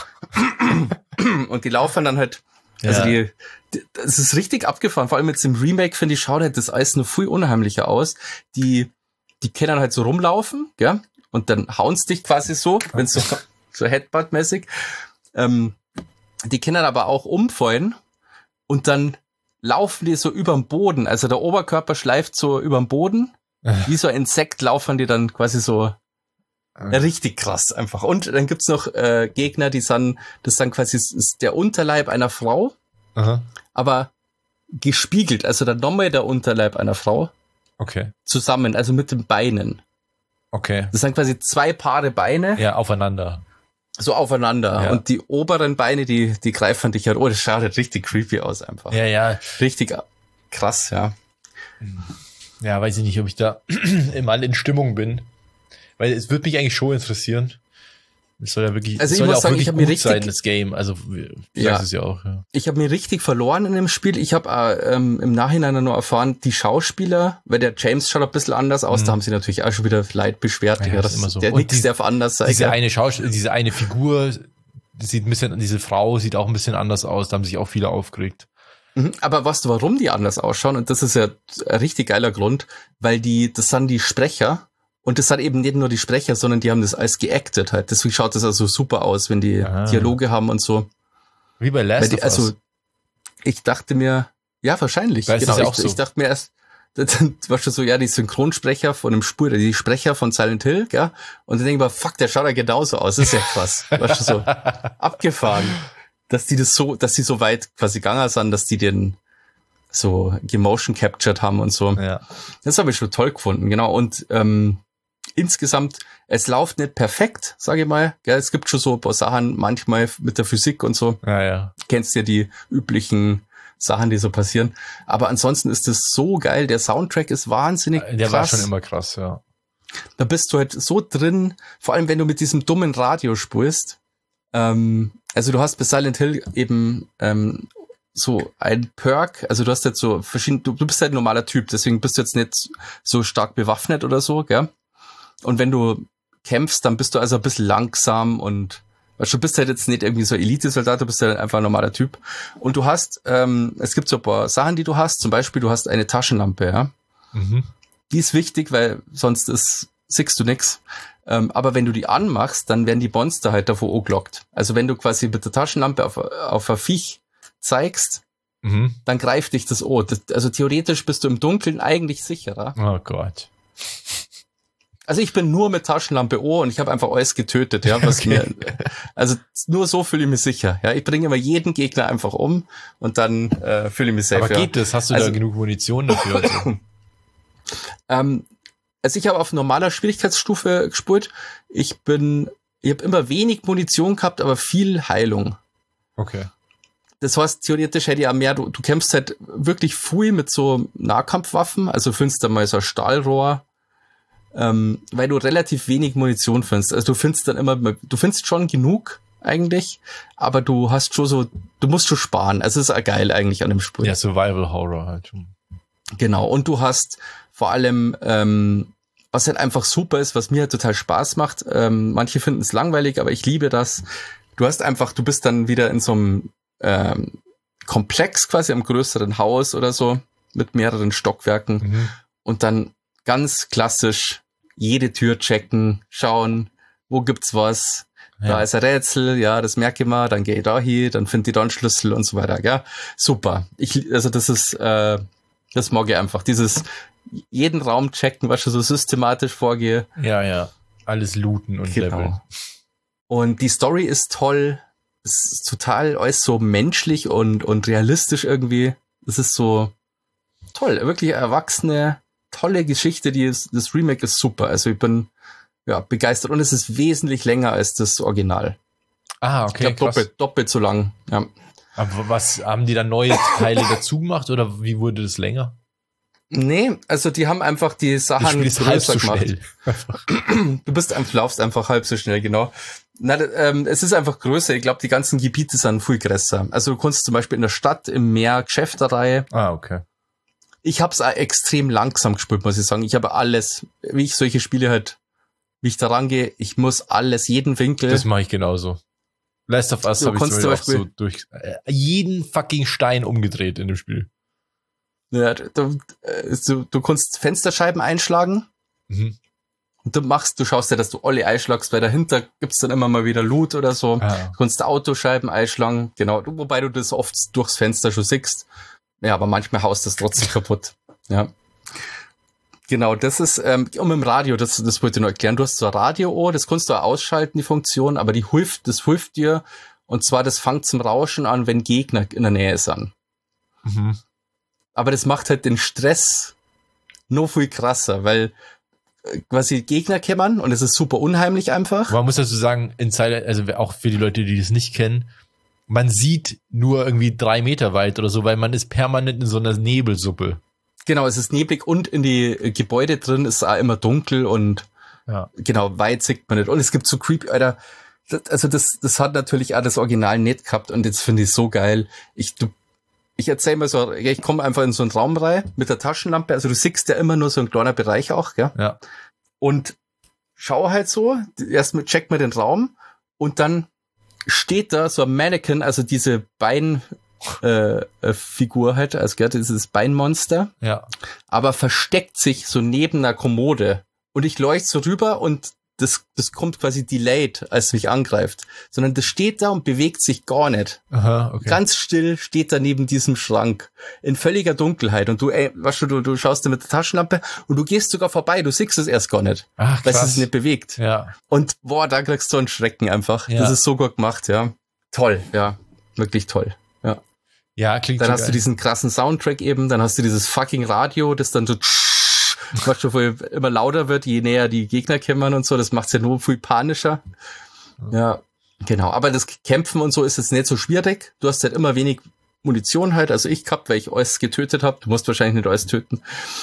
Und die laufen dann halt, also ja. die, die, das ist richtig abgefahren, vor allem mit dem Remake, finde ich, schaut halt das alles nur viel unheimlicher aus. Die, die können halt so rumlaufen, gell? Und dann hauen's dich quasi so, wenn so, so Headbutt-mäßig. Ähm, die können aber auch umfallen und dann laufen die so überm Boden. Also der Oberkörper schleift so überm Boden. Wie so ein Insekt laufen die dann quasi so richtig krass einfach. Und dann gibt's noch äh, Gegner, die sind, das sind quasi ist der Unterleib einer Frau, aha. aber gespiegelt. Also dann nochmal der Unterleib einer Frau. Okay. Zusammen, also mit den Beinen. Okay. Das sind quasi zwei Paare Beine. Ja, aufeinander. So aufeinander. Ja. Und die oberen Beine, die, die greifen dich halt. Oh, das schaut halt richtig creepy aus einfach. Ja, ja. Richtig krass, ja. Ja, weiß ich nicht, ob ich da mal in Stimmung bin. Weil es würde mich eigentlich schon interessieren. Es soll ja wirklich, also es soll ja auch sagen, wirklich ich gut mir richtig, sein, das Game. Also, du ja. sagst es ja auch. Ja. Ich habe mir richtig verloren in dem Spiel. Ich habe äh, ähm, im Nachhinein nur erfahren, die Schauspieler, weil der James schaut ein bisschen anders aus, mhm. da haben sie natürlich auch schon wieder Leid beschwert. Ja, ja, das ist immer so. Der nix darf anders sein. Diese eine Schauspiel, diese eine Figur sieht ein bisschen, diese Frau sieht auch ein bisschen anders aus, da haben sich auch viele aufgeregt. Mhm, aber weißt du, warum die anders ausschauen? Und das ist ja ein richtig geiler Grund, weil die, das sind die Sprecher. Und das hat eben nicht nur die Sprecher, sondern die haben das alles geactet halt. Deswegen schaut das also super aus, wenn die ah. Dialoge haben und so. Wie bei Last die, of Us. Also, ich dachte mir, ja, wahrscheinlich. Weißt genau, ja ich, auch so. ich dachte mir erst, das war schon so, ja, die Synchronsprecher von dem Spur, die Sprecher von Silent Hill, gell? Und dann denke ich mir, fuck, der schaut ja genauso aus. Das ist ja krass. War schon so abgefahren. dass die das so, dass die so weit quasi gegangen sind, dass die den so gemotion captured haben und so. Ja. Das habe ich schon toll gefunden, genau. Und ähm, insgesamt, es läuft nicht perfekt, sage ich mal. Ja, es gibt schon so ein paar Sachen, manchmal mit der Physik und so. Ja, ja. Kennst ja die üblichen Sachen, die so passieren. Aber ansonsten ist es so geil. Der Soundtrack ist wahnsinnig Der krass. war schon immer krass, ja. Da bist du halt so drin, vor allem wenn du mit diesem dummen Radio spielst. Ähm, also du hast bei Silent Hill eben ähm, so ein Perk, also du hast jetzt so verschiedene, du, du bist halt ein normaler Typ, deswegen bist du jetzt nicht so stark bewaffnet oder so, gell? Und wenn du kämpfst, dann bist du also ein bisschen langsam und weißt du, bist halt jetzt nicht irgendwie so Elite-Soldat, du bist halt einfach ein normaler Typ. Und du hast, ähm, es gibt so ein paar Sachen, die du hast, zum Beispiel du hast eine Taschenlampe, ja? Mhm. Die ist wichtig, weil sonst ist, siehst du nix. Ähm, aber wenn du die anmachst, dann werden die Monster halt davor angelockt. Also wenn du quasi mit der Taschenlampe auf, auf ein Viech zeigst, Mhm. dann greift dich das an. Das, also theoretisch bist du im Dunkeln eigentlich sicherer. Oh Gott. Also ich bin nur mit Taschenlampe an und ich habe einfach alles getötet, ja, was Okay. mir, also nur so fühle ich mich sicher. Ja, ich bringe immer jeden Gegner einfach um und dann äh, fühle ich mich safe. Aber ja. geht das? Hast du Also- da genug Munition dafür? Also? Ähm, also ich habe auf normaler Schwierigkeitsstufe gespielt. Ich bin, ich habe immer wenig Munition gehabt, aber viel Heilung. Okay. Das heißt, theoretisch hätte ich auch mehr, du, du kämpfst halt wirklich viel mit so Nahkampfwaffen, also findest da mal so ein Stahlrohr, ähm, weil du relativ wenig Munition findest. Also du findest dann immer, du findest schon genug eigentlich, aber du hast schon so, du musst schon sparen. Also es ist auch geil eigentlich an dem Spiel. Ja, Survival Horror halt schon. Genau, und du hast vor allem, ähm, was halt einfach super ist, was mir halt total Spaß macht, ähm, manche finden es langweilig, aber ich liebe das. Du hast einfach, du bist dann wieder in so einem ähm, Komplex quasi, am größeren Haus oder so, mit mehreren Stockwerken Mhm. und dann ganz klassisch jede Tür checken, schauen, wo gibt's was, Ja. da ist ein Rätsel, ja, das merke ich mal, dann gehe ich da hin, dann finde ich da einen Schlüssel und so weiter, ja, super. Ich, also das ist, äh, das mag ich einfach, dieses jeden Raum checken, was ich so systematisch vorgehe. Ja, ja. Alles looten und leveln. Genau. Und die Story ist toll, es ist total alles so menschlich und, und realistisch irgendwie. Es ist so toll, wirklich erwachsene, tolle Geschichte, die ist, das Remake ist super. Also ich bin ja begeistert und es ist wesentlich länger als das Original. Ah, Ich okay, glaube krass. doppelt, doppelt so lang. Ja. Aber was, haben die dann neue Teile dazu gemacht oder wie wurde das länger? Nee, also die haben einfach die Das Sachen Spiel ist halb größer so gemacht. schnell. Du bist einfach, laufst einfach halb so schnell, genau. Na, ähm, es ist einfach größer. Ich glaube, die ganzen Gebiete sind viel größer. Also du kannst zum Beispiel in der Stadt, im Meer, Geschäfterei. Ah, okay. Ich habe es auch extrem langsam gespielt, muss ich sagen. Ich habe alles, wie ich solche Spiele halt, wie ich da rangehe, ich muss alles, jeden Winkel. Das mache ich genauso. Last of Us Du habe ich kannst zum Beispiel zum auch so durch äh, jeden fucking Stein umgedreht in dem Spiel. Ja, du, äh, du, du kannst Fensterscheiben einschlagen. Mhm. Und du machst, du schaust ja, dass du alle einschlagst, weil dahinter gibt's dann immer mal wieder Loot oder so. Ah. Du kannst Autoscheiben einschlagen, genau, wobei du das oft durchs Fenster schon siehst. Ja, aber manchmal haust das trotzdem kaputt. Ja. Genau, das ist, ähm, und mit dem Radio, das, das wollte ich noch erklären. Du hast so ein Radio, das kannst du auch ausschalten, die Funktion, aber die hilft, das hilft dir. Und zwar, das fängt zum Rauschen an, wenn Gegner in der Nähe sind. Mhm. Aber das macht halt den Stress noch viel krasser, weil äh, quasi Gegner kämmern und es ist super unheimlich einfach. Man muss dazu sagen, in Silent, also auch für die Leute, die das nicht kennen, man sieht nur irgendwie drei Meter weit oder so, weil man ist permanent in so einer Nebelsuppe. Genau, es ist neblig und in die äh, Gebäude drin ist auch immer dunkel und Ja. genau, weit sieht man nicht. Und es gibt so creepy, Alter, das, also das, das hat natürlich auch das Original nicht gehabt und jetzt finde ich so geil. Ich, du, ich erzähl mal so, ich komme einfach in so einen Raum rein mit der Taschenlampe, also du siehst ja immer nur so ein kleiner Bereich auch, gell? Ja. Und schau halt so, erstmal check mal den Raum und dann steht da so ein Mannequin, also diese Bein, äh, äh, Figur halt, also gell, dieses Beinmonster, Ja. aber versteckt sich so neben einer Kommode. Und ich leuchte so rüber und das, das kommt quasi delayed, als es mich angreift. Sondern das steht da und bewegt sich gar nicht. Aha, okay. Ganz still steht da neben diesem Schrank. In völliger Dunkelheit. Und du, ey, weißt du, du, du schaust da mit der Taschenlampe und du gehst sogar vorbei. Du siehst es erst gar nicht. Ach, Weil es krass. sich nicht bewegt. Ja. Und boah, da kriegst du einen Schrecken einfach. Ja. Das ist so gut gemacht, ja. Toll, ja. wirklich toll. Ja. Ja, klingt Dann so hast geil. du diesen krassen Soundtrack eben, dann hast du dieses fucking Radio, das dann so was schon voll immer lauter wird, je näher die Gegner kämmern und so. Das macht's ja nur viel panischer. Ja, genau. Aber das Kämpfen und so ist jetzt nicht so schwierig. Du hast halt immer wenig Munition halt. Also ich gehabt, weil ich alles getötet habe. Du musst wahrscheinlich nicht alles töten.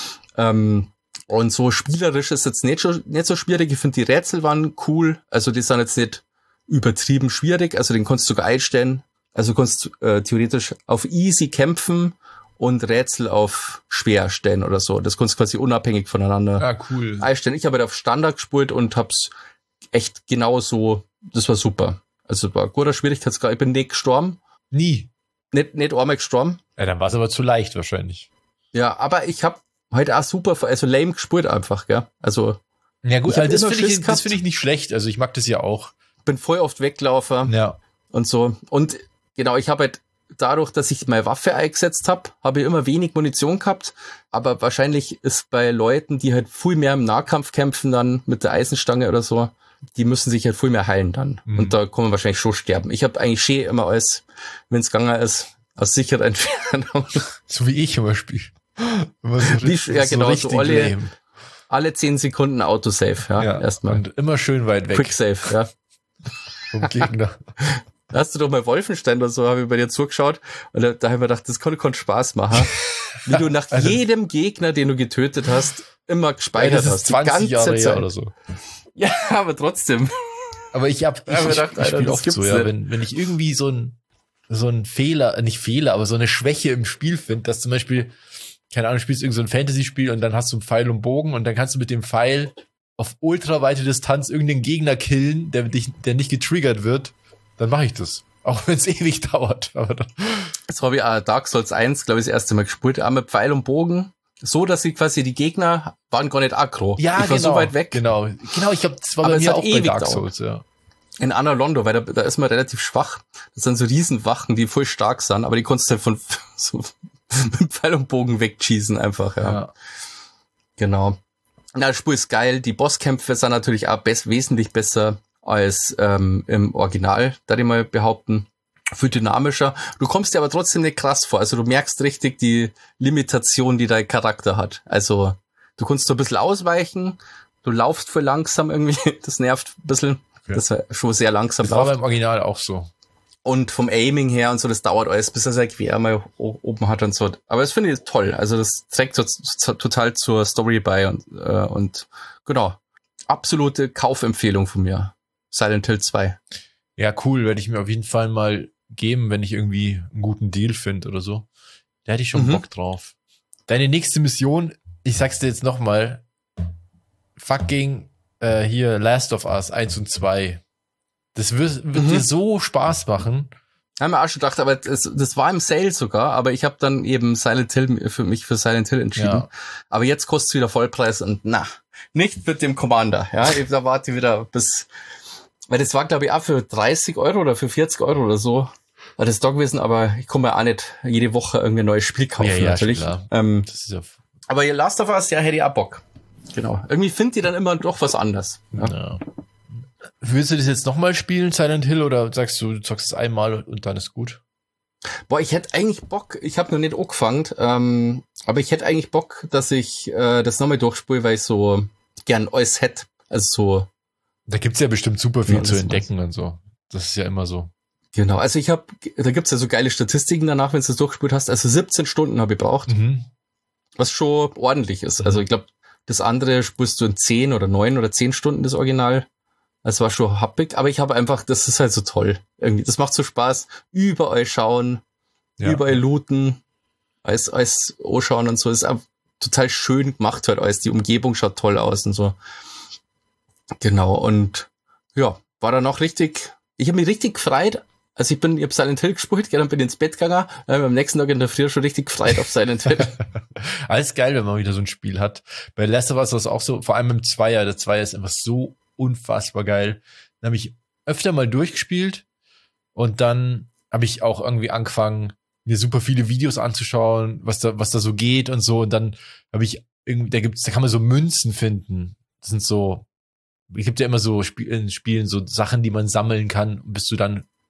Ähm, und so spielerisch ist jetzt nicht so, nicht so schwierig. Ich finde, die Rätsel waren cool. Also die sind jetzt nicht übertrieben schwierig. Also den kannst du sogar einstellen. Also du kannst äh, theoretisch auf easy kämpfen und Rätsel auf schwer stellen oder so. Das kannst du quasi unabhängig voneinander Ah, cool. einstellen. Ich habe halt auf Standard gespielt und hab's echt genau so, das war super. Also war ein guter Schwierigkeitsgrad. Ich bin nicht gestorben. Nie. Nicht, nicht einmal gestorben. Ja, dann war es aber zu leicht wahrscheinlich. Ja, aber ich habe heute auch super, also lame gespielt einfach, gell. Also Ja gut, Ich hab also das immer finde ich, Schiss das gehabt. finde ich nicht schlecht. Also ich mag das ja auch. bin voll oft Weglaufer Ja. und so. Und genau, ich habe halt dadurch, dass ich meine Waffe eingesetzt habe, habe ich immer wenig Munition gehabt. Aber wahrscheinlich ist bei Leuten, die halt viel mehr im Nahkampf kämpfen dann mit der Eisenstange oder so, die müssen sich halt viel mehr heilen dann. Mhm. Und da kann man wahrscheinlich schon sterben. Ich habe eigentlich schön immer alles, wenn es gegangen ist, aus sicherer Entfernung. So wie ich immer spiele. Immer so, Wie- so ja, genau, so richtig alle- lame. Alle zehn Sekunden Autosave, ja, Ja, erstmal. und immer schön weit weg Quick Save, ja. vom Gegner. Da hast du doch mal Wolfenstein oder so, habe ich bei dir zugeschaut. Und da, da habe ich mir gedacht, das konnte, konnte Spaß machen. Wie du nach Also- jedem Gegner, den du getötet hast, immer Ja, gespeichert das ist hast. zwanzig Jahre her oder so. Ja, aber trotzdem. Aber ich hab, ich, Ja, aber ich, dachte, ich Alter, spiele das oft gibt's so, ja, nicht. wenn, wenn ich irgendwie so ein, so ein Fehler, äh, nicht Fehler, aber so eine Schwäche im Spiel finde, dass zum Beispiel, keine Ahnung, spielst irgend so ein Fantasy-Spiel und dann hast du einen Pfeil und Bogen und dann kannst du mit dem Pfeil auf ultraweite Distanz irgendeinen Gegner killen, der dich, der nicht getriggert wird, dann mache ich das. Auch wenn es ewig dauert. Aber dann, Das habe ich auch Dark Souls eins, glaube ich, das erste Mal gespielt. Auch mit Pfeil und Bogen. So, dass ich quasi die Gegner waren gar nicht aggro. ja, ich war genau. so weit weg. Genau, genau. Ich glaube, das war Aber bei es mir hat auch bei ewig Dark gedauert. Souls, ja. In Anna Londo, weil da, da ist man relativ schwach. Das sind so Riesenwachen, die voll stark sind, aber die konntest du halt von so mit Pfeil und Bogen wegschießen einfach, ja. ja. Genau. Na, das Spiel ist geil. Die Bosskämpfe sind natürlich auch best, wesentlich besser als ähm, im Original, da ich mal behaupten. Viel dynamischer. Du kommst dir aber trotzdem nicht krass vor. Also du merkst richtig die Limitation, die dein Charakter hat. Also du kannst so ein bisschen ausweichen. Du laufst voll langsam irgendwie. Das nervt ein bisschen. Ja. Das war schon sehr langsam. Das war drauf. beim Original auch so. Und vom Aiming her und so, das dauert alles, bis er sein Gewehr mal o- oben hat und so. Aber das finde ich toll. Also das trägt so, so, total zur Story bei und, äh, und genau. Absolute Kaufempfehlung von mir. Silent Hill zwei. Ja, cool, werde ich mir auf jeden Fall mal geben, wenn ich irgendwie einen guten Deal finde oder so. Da hätte ich schon Mhm. Bock drauf. Deine nächste Mission, ich sag's dir jetzt nochmal, fucking äh, hier Last of Us eins und zwei. Das wird, wird Mhm. dir so Spaß machen. Haben wir auch schon gedacht, aber das, das war im Sale sogar, aber ich habe dann eben Silent Hill für mich für Silent Hill entschieden. Ja. Aber jetzt kostet es wieder Vollpreis und na, nicht mit dem Commander. Ja, ich- da warte ich wieder bis, weil das war glaube ich auch für dreißig Euro oder für vierzig Euro oder so. War das da gewesen, aber ich kann mir auch nicht jede Woche irgendwie ein neues Spiel kaufen, Ja, ja, natürlich. klar. Ähm, Das ist ja, aber ihr Last of Us, ja, hätte ich auch Bock. Genau. Irgendwie findet ihr dann immer doch was anderes. Ja. ja. Willst du das jetzt nochmal spielen, Silent Hill, oder sagst du, du zockst es einmal und dann ist gut? Boah, ich hätte eigentlich Bock, ich habe noch nicht angefangen, ähm, aber ich hätte eigentlich Bock, dass ich äh, das nochmal durchspiele, weil ich so gern alles hätte. Also so, Da gibt's ja bestimmt super viel Ja, zu das entdecken und so. Das ist ja immer so. genau. Also ich habe, da gibt's ja so geile Statistiken danach, wenn du das durchgespielt hast. Also siebzehn Stunden habe ich gebraucht, Mhm. was schon ordentlich ist. Also ich glaube, das andere spielst du in zehn oder neun oder zehn Stunden, das Original. Das war schon happig, aber ich habe einfach, das ist halt so toll. Irgendwie, das macht so Spaß. Überall schauen, Ja. überall looten, alles, alles anschauen und so. Das ist auch total schön gemacht halt alles. Die Umgebung schaut toll aus und so. Genau, und ja, war dann auch richtig, ich habe mich richtig gefreut. Also ich bin, ich habe Silent Hill gespielt, gell, dann bin ich ins Bett gegangen, dann am nächsten Tag in der Früh schon richtig gefreut auf Silent Hill. Alles geil, wenn man wieder so ein Spiel hat. Bei Last of Us war es auch so, vor allem im Zweier. Der Zweier ist einfach so unfassbar geil. Dann habe ich öfter mal durchgespielt und dann habe ich auch irgendwie angefangen, mir super viele Videos anzuschauen, was da, was da so geht und so. Und dann habe ich irgendwie, da gibt's, da kann man so Münzen finden. Das sind so, es gibt ja immer so Spiel, in Spielen so Sachen, die man sammeln kann, bis du dann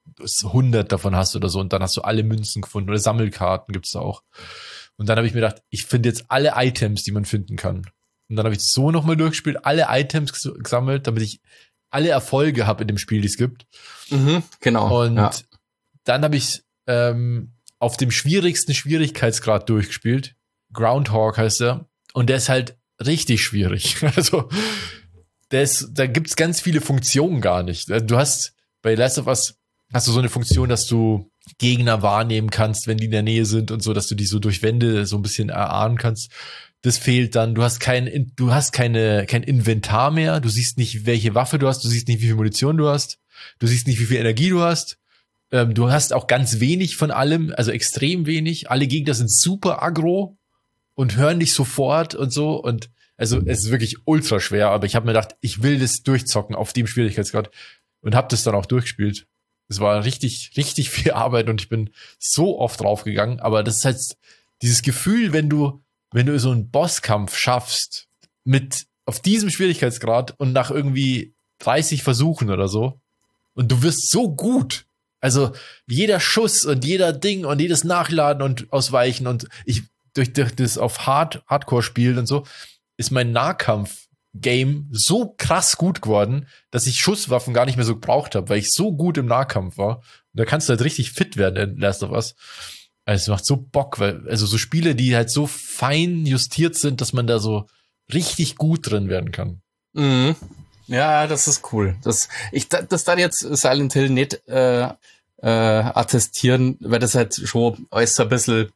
hundert davon hast oder so und dann hast du alle Münzen gefunden oder Sammelkarten gibt's da auch. Und dann habe ich mir gedacht, ich finde jetzt alle Items, die man finden kann. Und dann habe ich so nochmal durchgespielt, alle Items ges- gesammelt, damit ich alle Erfolge habe in dem Spiel, die es gibt. Mhm, genau. Und ja. dann habe ich ähm, auf dem schwierigsten Schwierigkeitsgrad durchgespielt. Groundhog heißt er. Und der ist halt richtig schwierig. Also der ist, da gibt's ganz viele Funktionen gar nicht. Du hast bei Last of Us hast du so eine Funktion, dass du Gegner wahrnehmen kannst, wenn die in der Nähe sind und so, dass du die so durch Wände so ein bisschen erahnen kannst. Das fehlt dann. Du hast kein, du hast keine, kein Inventar mehr. Du siehst nicht, welche Waffe du hast. Du siehst nicht, wie viel Munition du hast. Du siehst nicht, wie viel Energie du hast. Ähm, du hast auch ganz wenig von allem, also extrem wenig. Alle Gegner sind super aggro und hören dich sofort und so. Und also es ist wirklich ultra schwer. Aber ich habe mir gedacht, ich will das durchzocken auf dem Schwierigkeitsgrad und habe das dann auch durchgespielt. Es war richtig, richtig viel Arbeit und ich bin so oft draufgegangen. Aber das ist halt dieses Gefühl, wenn du, wenn du so einen Bosskampf schaffst mit auf diesem Schwierigkeitsgrad und nach irgendwie dreißig Versuchen oder so und du wirst so gut. Also jeder Schuss und jeder Ding und jedes Nachladen und Ausweichen und ich durch, durch das auf Hard, Hardcore spielen und so ist mein Nahkampf Game so krass gut geworden, dass ich Schusswaffen gar nicht mehr so gebraucht habe, weil ich so gut im Nahkampf war. Und da kannst du halt richtig fit werden in Last of Us. Also es macht so Bock, weil, also so Spiele, die halt so fein justiert sind, dass man da so richtig gut drin werden kann. Mhm. Ja, das ist cool. Das, ich, das dann jetzt Silent Hill nicht äh, äh, attestieren, weil das halt schon alles so ein bisschen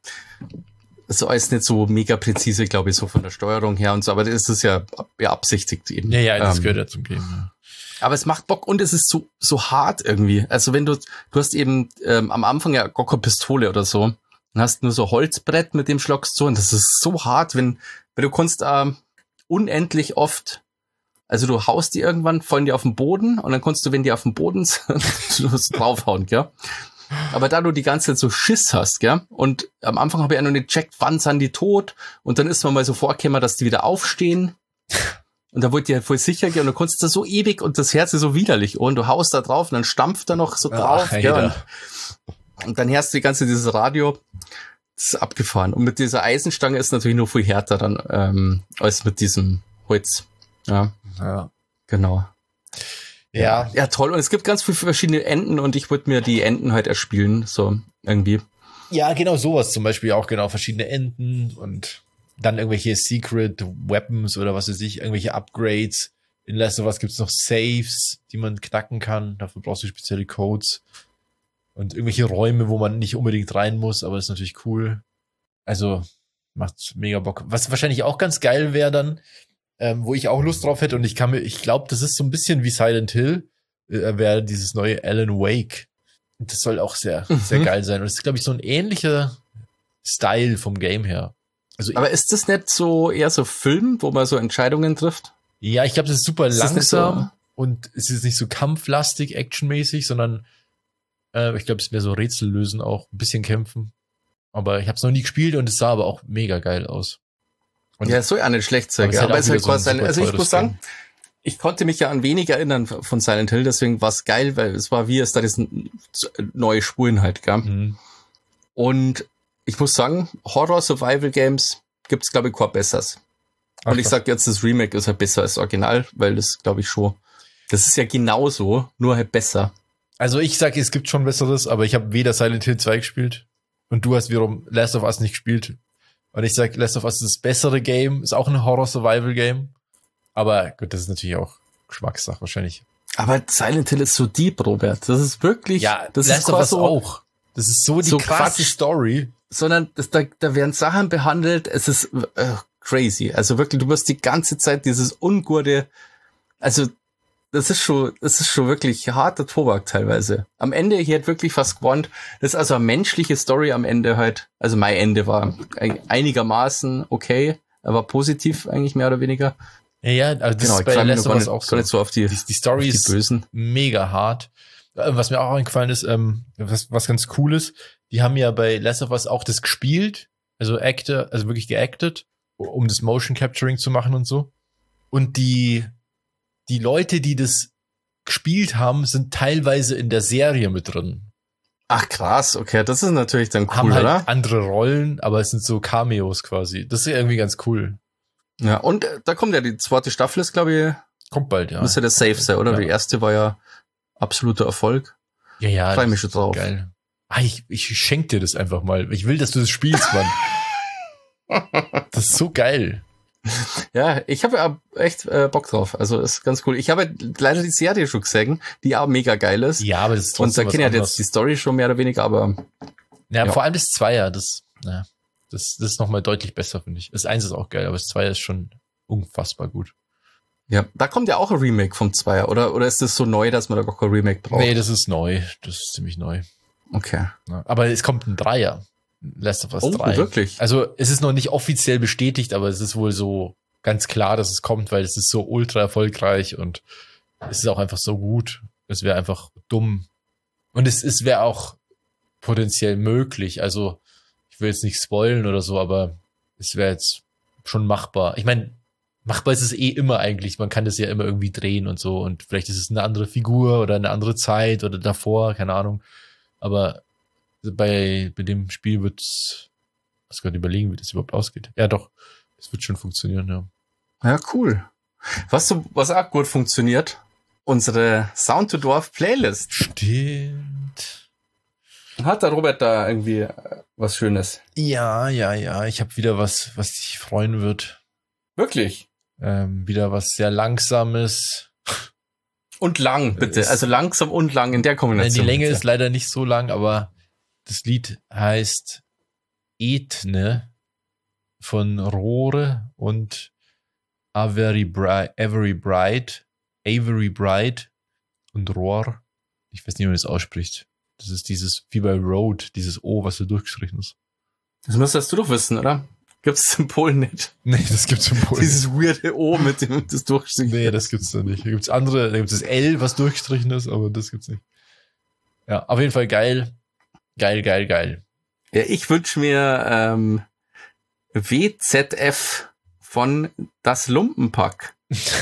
ist alles nicht so mega präzise, glaube ich, so von der Steuerung her und so, aber das ist ja beabsichtigt eben. Ja, ja, das ähm, gehört ja zum Game. Ja. Aber es macht Bock und es ist so so hart irgendwie. Also wenn du, du hast eben ähm, am Anfang ja gar keine Pistole oder so, dann hast nur so Holzbrett, mit dem schlagst du und das ist so hart, wenn, weil du kannst ähm, unendlich oft, also du haust die irgendwann, fallen die auf den Boden und dann kannst du, wenn die auf dem Boden sind, draufhauen, gell? Aber da du die ganze Zeit so Schiss hast, gell? Und am Anfang habe ich ja noch nicht gecheckt, wann sind die tot? Und dann ist man mal so vorgekommen, dass die wieder aufstehen. Und da wollte ich halt voll sicher gehen. Und du konntest da so ewig und das Herz ist so widerlich. Und du haust da drauf und dann stampft er noch so drauf, Ach, gell? Und, und dann hörst du die ganze dieses Radio. Das ist abgefahren. Und mit dieser Eisenstange ist natürlich nur viel härter dann ähm, als mit diesem Holz. Ja, Ja. genau. Ja. Ja, toll. Und es gibt ganz viele verschiedene Enden und ich würde mir die Enden halt erspielen, so irgendwie. Ja, genau sowas zum Beispiel auch, genau, verschiedene Enden und dann irgendwelche Secret Weapons oder was weiß ich, irgendwelche Upgrades. In Last of Us gibt's noch Saves, die man knacken kann. Dafür brauchst du spezielle Codes. Und irgendwelche Räume, wo man nicht unbedingt rein muss, aber das ist natürlich cool. Also, macht mega Bock. Was wahrscheinlich auch ganz geil wäre dann, Ähm, wo ich auch Lust drauf hätte und ich kann mir, ich glaube, das ist so ein bisschen wie Silent Hill, äh, wäre dieses neue Alan Wake. Und das soll auch sehr, mhm. sehr geil sein. Und es ist, glaube ich, so ein ähnlicher Style vom Game her. Also aber ist das nicht so eher so Film, wo man so Entscheidungen trifft? Ja, ich glaube, das ist super ist langsam so? Und es ist nicht so kampflastig, actionmäßig, sondern äh, ich glaube, es ist mehr so Rätsel lösen auch, ein bisschen kämpfen. Aber ich habe es noch nie gespielt und es sah aber auch mega geil aus. Und ja, soll ja nicht schlecht sein. Aber, aber es halt so ein also ich muss sagen, ich konnte mich ja an wenig erinnern von Silent Hill, deswegen war es geil, weil es war wie es da das neue Spuren halt, gell? Mhm. Und ich muss sagen, Horror-Survival-Games gibt's, glaube ich, kein besseres. Ach, und ich sag jetzt, das Remake ist halt besser als Original, weil das, glaube ich, schon, das ist ja genauso, nur halt besser. Also ich sag, es gibt schon Besseres, aber ich habe weder Silent Hill zwei gespielt und du hast wiederum Last of Us nicht gespielt. Und ich sag, Last of Us ist das bessere Game, ist auch ein Horror-Survival-Game. Aber gut, das ist natürlich auch Geschmackssache wahrscheinlich. Aber Silent Hill ist so deep, Robert. Das ist wirklich, ja, das Last ist of Us so, auch. Das ist so die so krasse Quatsch. Story. Sondern das, da, da werden Sachen behandelt, es ist äh, crazy. Also wirklich, du wirst die ganze Zeit dieses ungute, also das ist schon, das ist schon wirklich harter Tobak teilweise. Am Ende, ich hätte wirklich fast gewarnt, das ist also eine menschliche Story am Ende halt. Also mein Ende war einigermaßen okay, aber positiv eigentlich mehr oder weniger. Ja, ja, also das genau, ist bei Last of Us auch so. Nicht so auf die, die, die Story auf die ist Bösen. Mega hart. Was mir auch eingefallen ist, ähm, was, was ganz cool ist, die haben ja bei Last of Us auch das gespielt, also acte, also wirklich geactet, um das Motion Capturing zu machen und so. Und die die Leute, die das gespielt haben, sind teilweise in der Serie mit drin. Ach krass, okay, das ist natürlich dann cool, Haben halt oder? andere Rollen, aber es sind so Cameos quasi. Das ist ja irgendwie ganz cool. Ja, und äh, da kommt ja die zweite Staffel, ist glaube ich, Kommt bald, ja. müsste der safe sein, oder? Ja. Die erste war ja absoluter Erfolg. Ja, ja. Freu mich das schon ist drauf. Geil. Ah, ich, ich schenk dir das einfach mal. Ich will, dass du das spielst, Mann. Das ist so geil. Ja, ich habe ja echt äh, Bock drauf. Also ist ganz cool. Ich habe halt leider die Serie schon gesehen, die auch mega geil ist. Ja, aber das ist Und trotzdem da was kenne ich halt anderes. jetzt die Story schon mehr oder weniger, aber Ja, Ja. vor allem das Zweier, das, ja, das, das ist nochmal deutlich besser, finde ich. Das Eins ist auch geil, aber das Zweier ist schon unfassbar gut. ja, da kommt ja auch ein Remake vom Zweier, oder? Oder ist das so neu, dass man da gar kein Remake braucht? Nee, das ist neu. Das ist ziemlich neu. Okay. Ja. Aber es kommt ein Dreier. Last of Us Oh, drei. wirklich? Also es ist noch nicht offiziell bestätigt, aber es ist wohl so ganz klar, dass es kommt, weil es ist so ultra erfolgreich und es ist auch einfach so gut. Es wäre einfach dumm. Und es, es wäre auch potenziell möglich. Also ich will jetzt nicht spoilen oder so, aber es wäre jetzt schon machbar. Ich meine, machbar ist es eh immer eigentlich. Man kann das ja immer irgendwie drehen und so. Und vielleicht ist es eine andere Figur oder eine andere Zeit oder davor, keine Ahnung. Aber bei, bei dem Spiel wird's, ich muss gerade überlegen, wie das überhaupt ausgeht. Ja, doch, es wird schon funktionieren, ja. Ja, cool. Was, so, was auch gut funktioniert, unsere Sound to Dwarf Playlist. Stimmt. Hat der Robert da irgendwie äh, was Schönes? Ja, ja, ja. Ich habe wieder was, was dich freuen wird. Wirklich? Ähm, wieder was sehr Langsames. Und lang, bitte. Ist- Also langsam und lang in der Nein, Kombination. die Länge bitte. ist leider nicht so lang, aber das Lied heißt Ethne von Rohre und Avery Bright, Avery Bright, Avery Bright und Rohr. Ich weiß nicht, wie man das ausspricht. Das ist dieses, wie bei Road, dieses O, was da durchgestrichen ist. Das müsstest du doch wissen, oder? Gibt's in Polen nicht. Nee, das gibt's im Polen. Dieses weirde O mit dem das Durchstrichen. Nee, das gibt's da nicht. Da gibt's andere, da gibt's das L, was durchgestrichen ist, aber das gibt's nicht. Ja, auf jeden Fall geil. Geil, geil, geil. Ja, ich wünsche mir ähm, W Z F von Das Lumpenpack.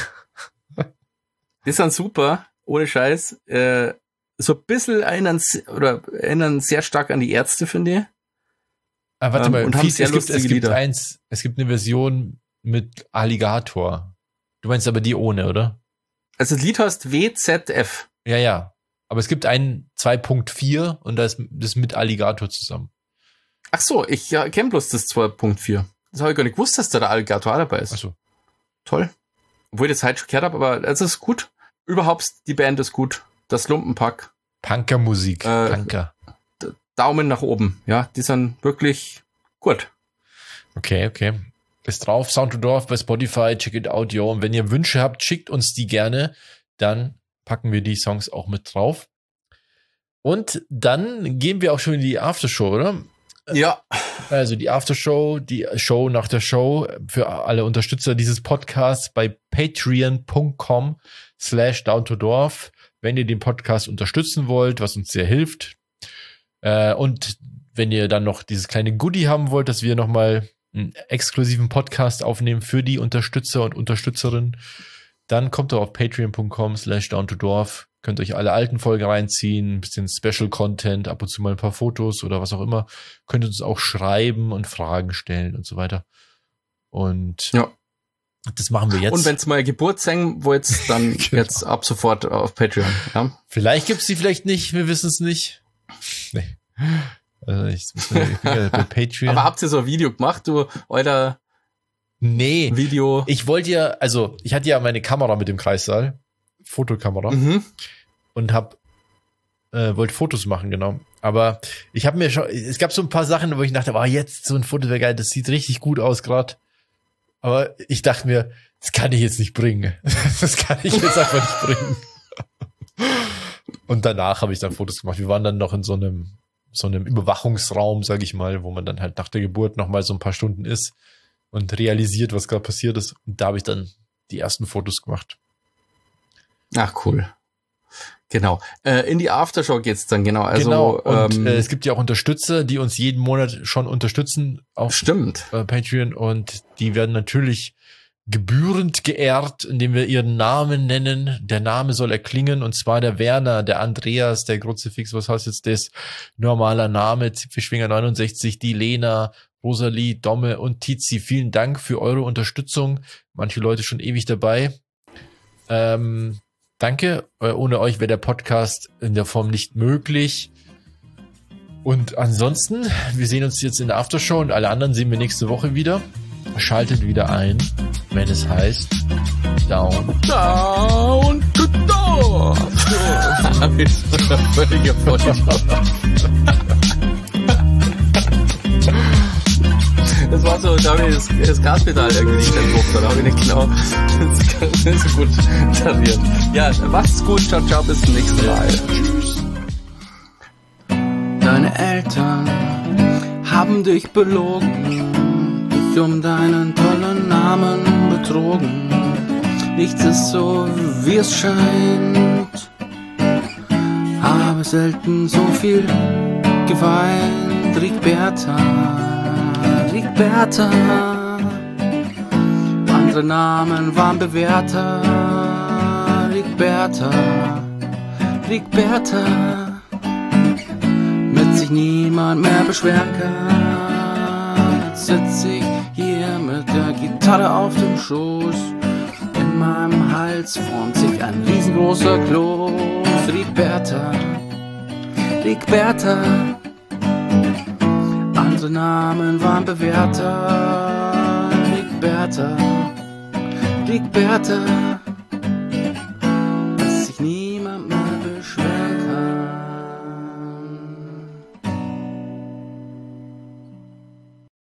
Die sind super, ohne Scheiß. Äh, so ein bisschen erinnern, oder erinnern sehr stark an die Ärzte, finde ich. Ah, warte Ähm, mal, und haben Fies, sehr es gibt, es lustige gibt Lieder. eins, es gibt eine Version mit Alligator. Du meinst aber die ohne, oder? Also das Lied heißt W Z F. Ja, ja. Aber es gibt einen zwei Punkt vier und da ist das mit Alligator zusammen. Ach so, ich ja, kenne bloß das zwei Punkt vier. Das habe ich gar nicht gewusst, dass da der Alligator auch dabei ist. Achso. Toll. Obwohl ich das halt schon gehört habe, aber es ist gut. Überhaupt, die Band ist gut. Das Lumpenpack. Punkermusik. Äh, Punker. Daumen nach oben. Ja, die sind wirklich gut. Okay, okay. Ist drauf. Sound to Dorf bei Spotify. Check it out, yo. Und wenn ihr Wünsche habt, schickt uns die gerne. Dann packen wir die Songs auch mit drauf. Und dann gehen wir auch schon in die Aftershow, oder? Ja. Also die Aftershow, die Show nach der Show für alle Unterstützer dieses Podcasts bei patreon.com slash down to dorf, wenn ihr den Podcast unterstützen wollt, was uns sehr hilft. Äh, und wenn ihr dann noch dieses kleine Goodie haben wollt, dass wir nochmal einen exklusiven Podcast aufnehmen für die Unterstützer und Unterstützerinnen, dann kommt doch auf patreon.com slash down to dorf. Könnt euch alle alten Folgen reinziehen, ein bisschen Special Content, ab und zu mal ein paar Fotos oder was auch immer. Könnt uns auch schreiben und Fragen stellen und so weiter. Und Ja. das machen wir jetzt. Und wenn's mal Geburt sein wollt, dann Genau. jetzt ab sofort auf Patreon. Ja. Vielleicht gibt's die vielleicht nicht, wir wissen es nicht. Nee. Also ich, ich bin ja bei Patreon. Aber habt ihr so ein Video gemacht, du, euer nee, Video? ich wollte ja, also ich hatte ja meine Kamera mit dem Kreissaal, Fotokamera. Mhm. Und hab äh, wollte Fotos machen, genau. Aber ich habe mir schon, es gab so ein paar Sachen, wo ich dachte, oh, jetzt so ein Foto wäre geil, das sieht richtig gut aus gerade. Aber ich dachte mir, das kann ich jetzt nicht bringen. Das kann ich jetzt einfach nicht bringen. Und danach habe ich dann Fotos gemacht. Wir waren dann noch in so einem so einem Überwachungsraum, sage ich mal, wo man dann halt nach der Geburt noch mal so ein paar Stunden ist und realisiert, was gerade passiert ist. Und da habe ich dann die ersten Fotos gemacht. Ach, cool. Genau. Äh, in die Aftershow geht's dann, genau. Also, genau. Und ähm, äh, es gibt ja auch Unterstützer, die uns jeden Monat schon unterstützen auf stimmt. äh, Patreon und die werden natürlich gebührend geehrt, indem wir ihren Namen nennen. Der Name soll erklingen, und zwar der Werner, der Andreas, der Kruzifix, was heißt jetzt das? Normaler Name, Zipfelschwinger neunundsechzig, die Lena, Rosalie, Domme und Tizi. Vielen Dank für eure Unterstützung. Manche Leute schon ewig dabei. Ähm, danke. Ohne euch wäre der Podcast in der Form nicht möglich. Und ansonsten, wir sehen uns jetzt in der Aftershow und alle anderen sehen wir nächste Woche wieder. Schaltet wieder ein, wenn es heißt Down. Down to Dorf. Völlige Das war so, da habe ich das, das Gaspedal irgendwie nicht entwurft, da habe ich nicht genau das nicht so gut tariert. Ja, macht's gut, ciao, ciao, bis zum nächsten Mal. Tschüss. Deine Eltern haben dich belogen, dich um deinen tollen Namen betrogen. Nichts ist so, wie es scheint, habe selten so viel geweint. Rigberta, Rigberta, andere Namen waren bewährter. Rigberta, Rigberta, mit sich niemand mehr beschweren kann. Jetzt sitz ich hier mit der Gitarre auf dem Schoß, in meinem Hals formt sich ein riesengroßer Kloß. Rigberta, Rigberta, andere Namen waren bewährter. Rigberta, Rigberta,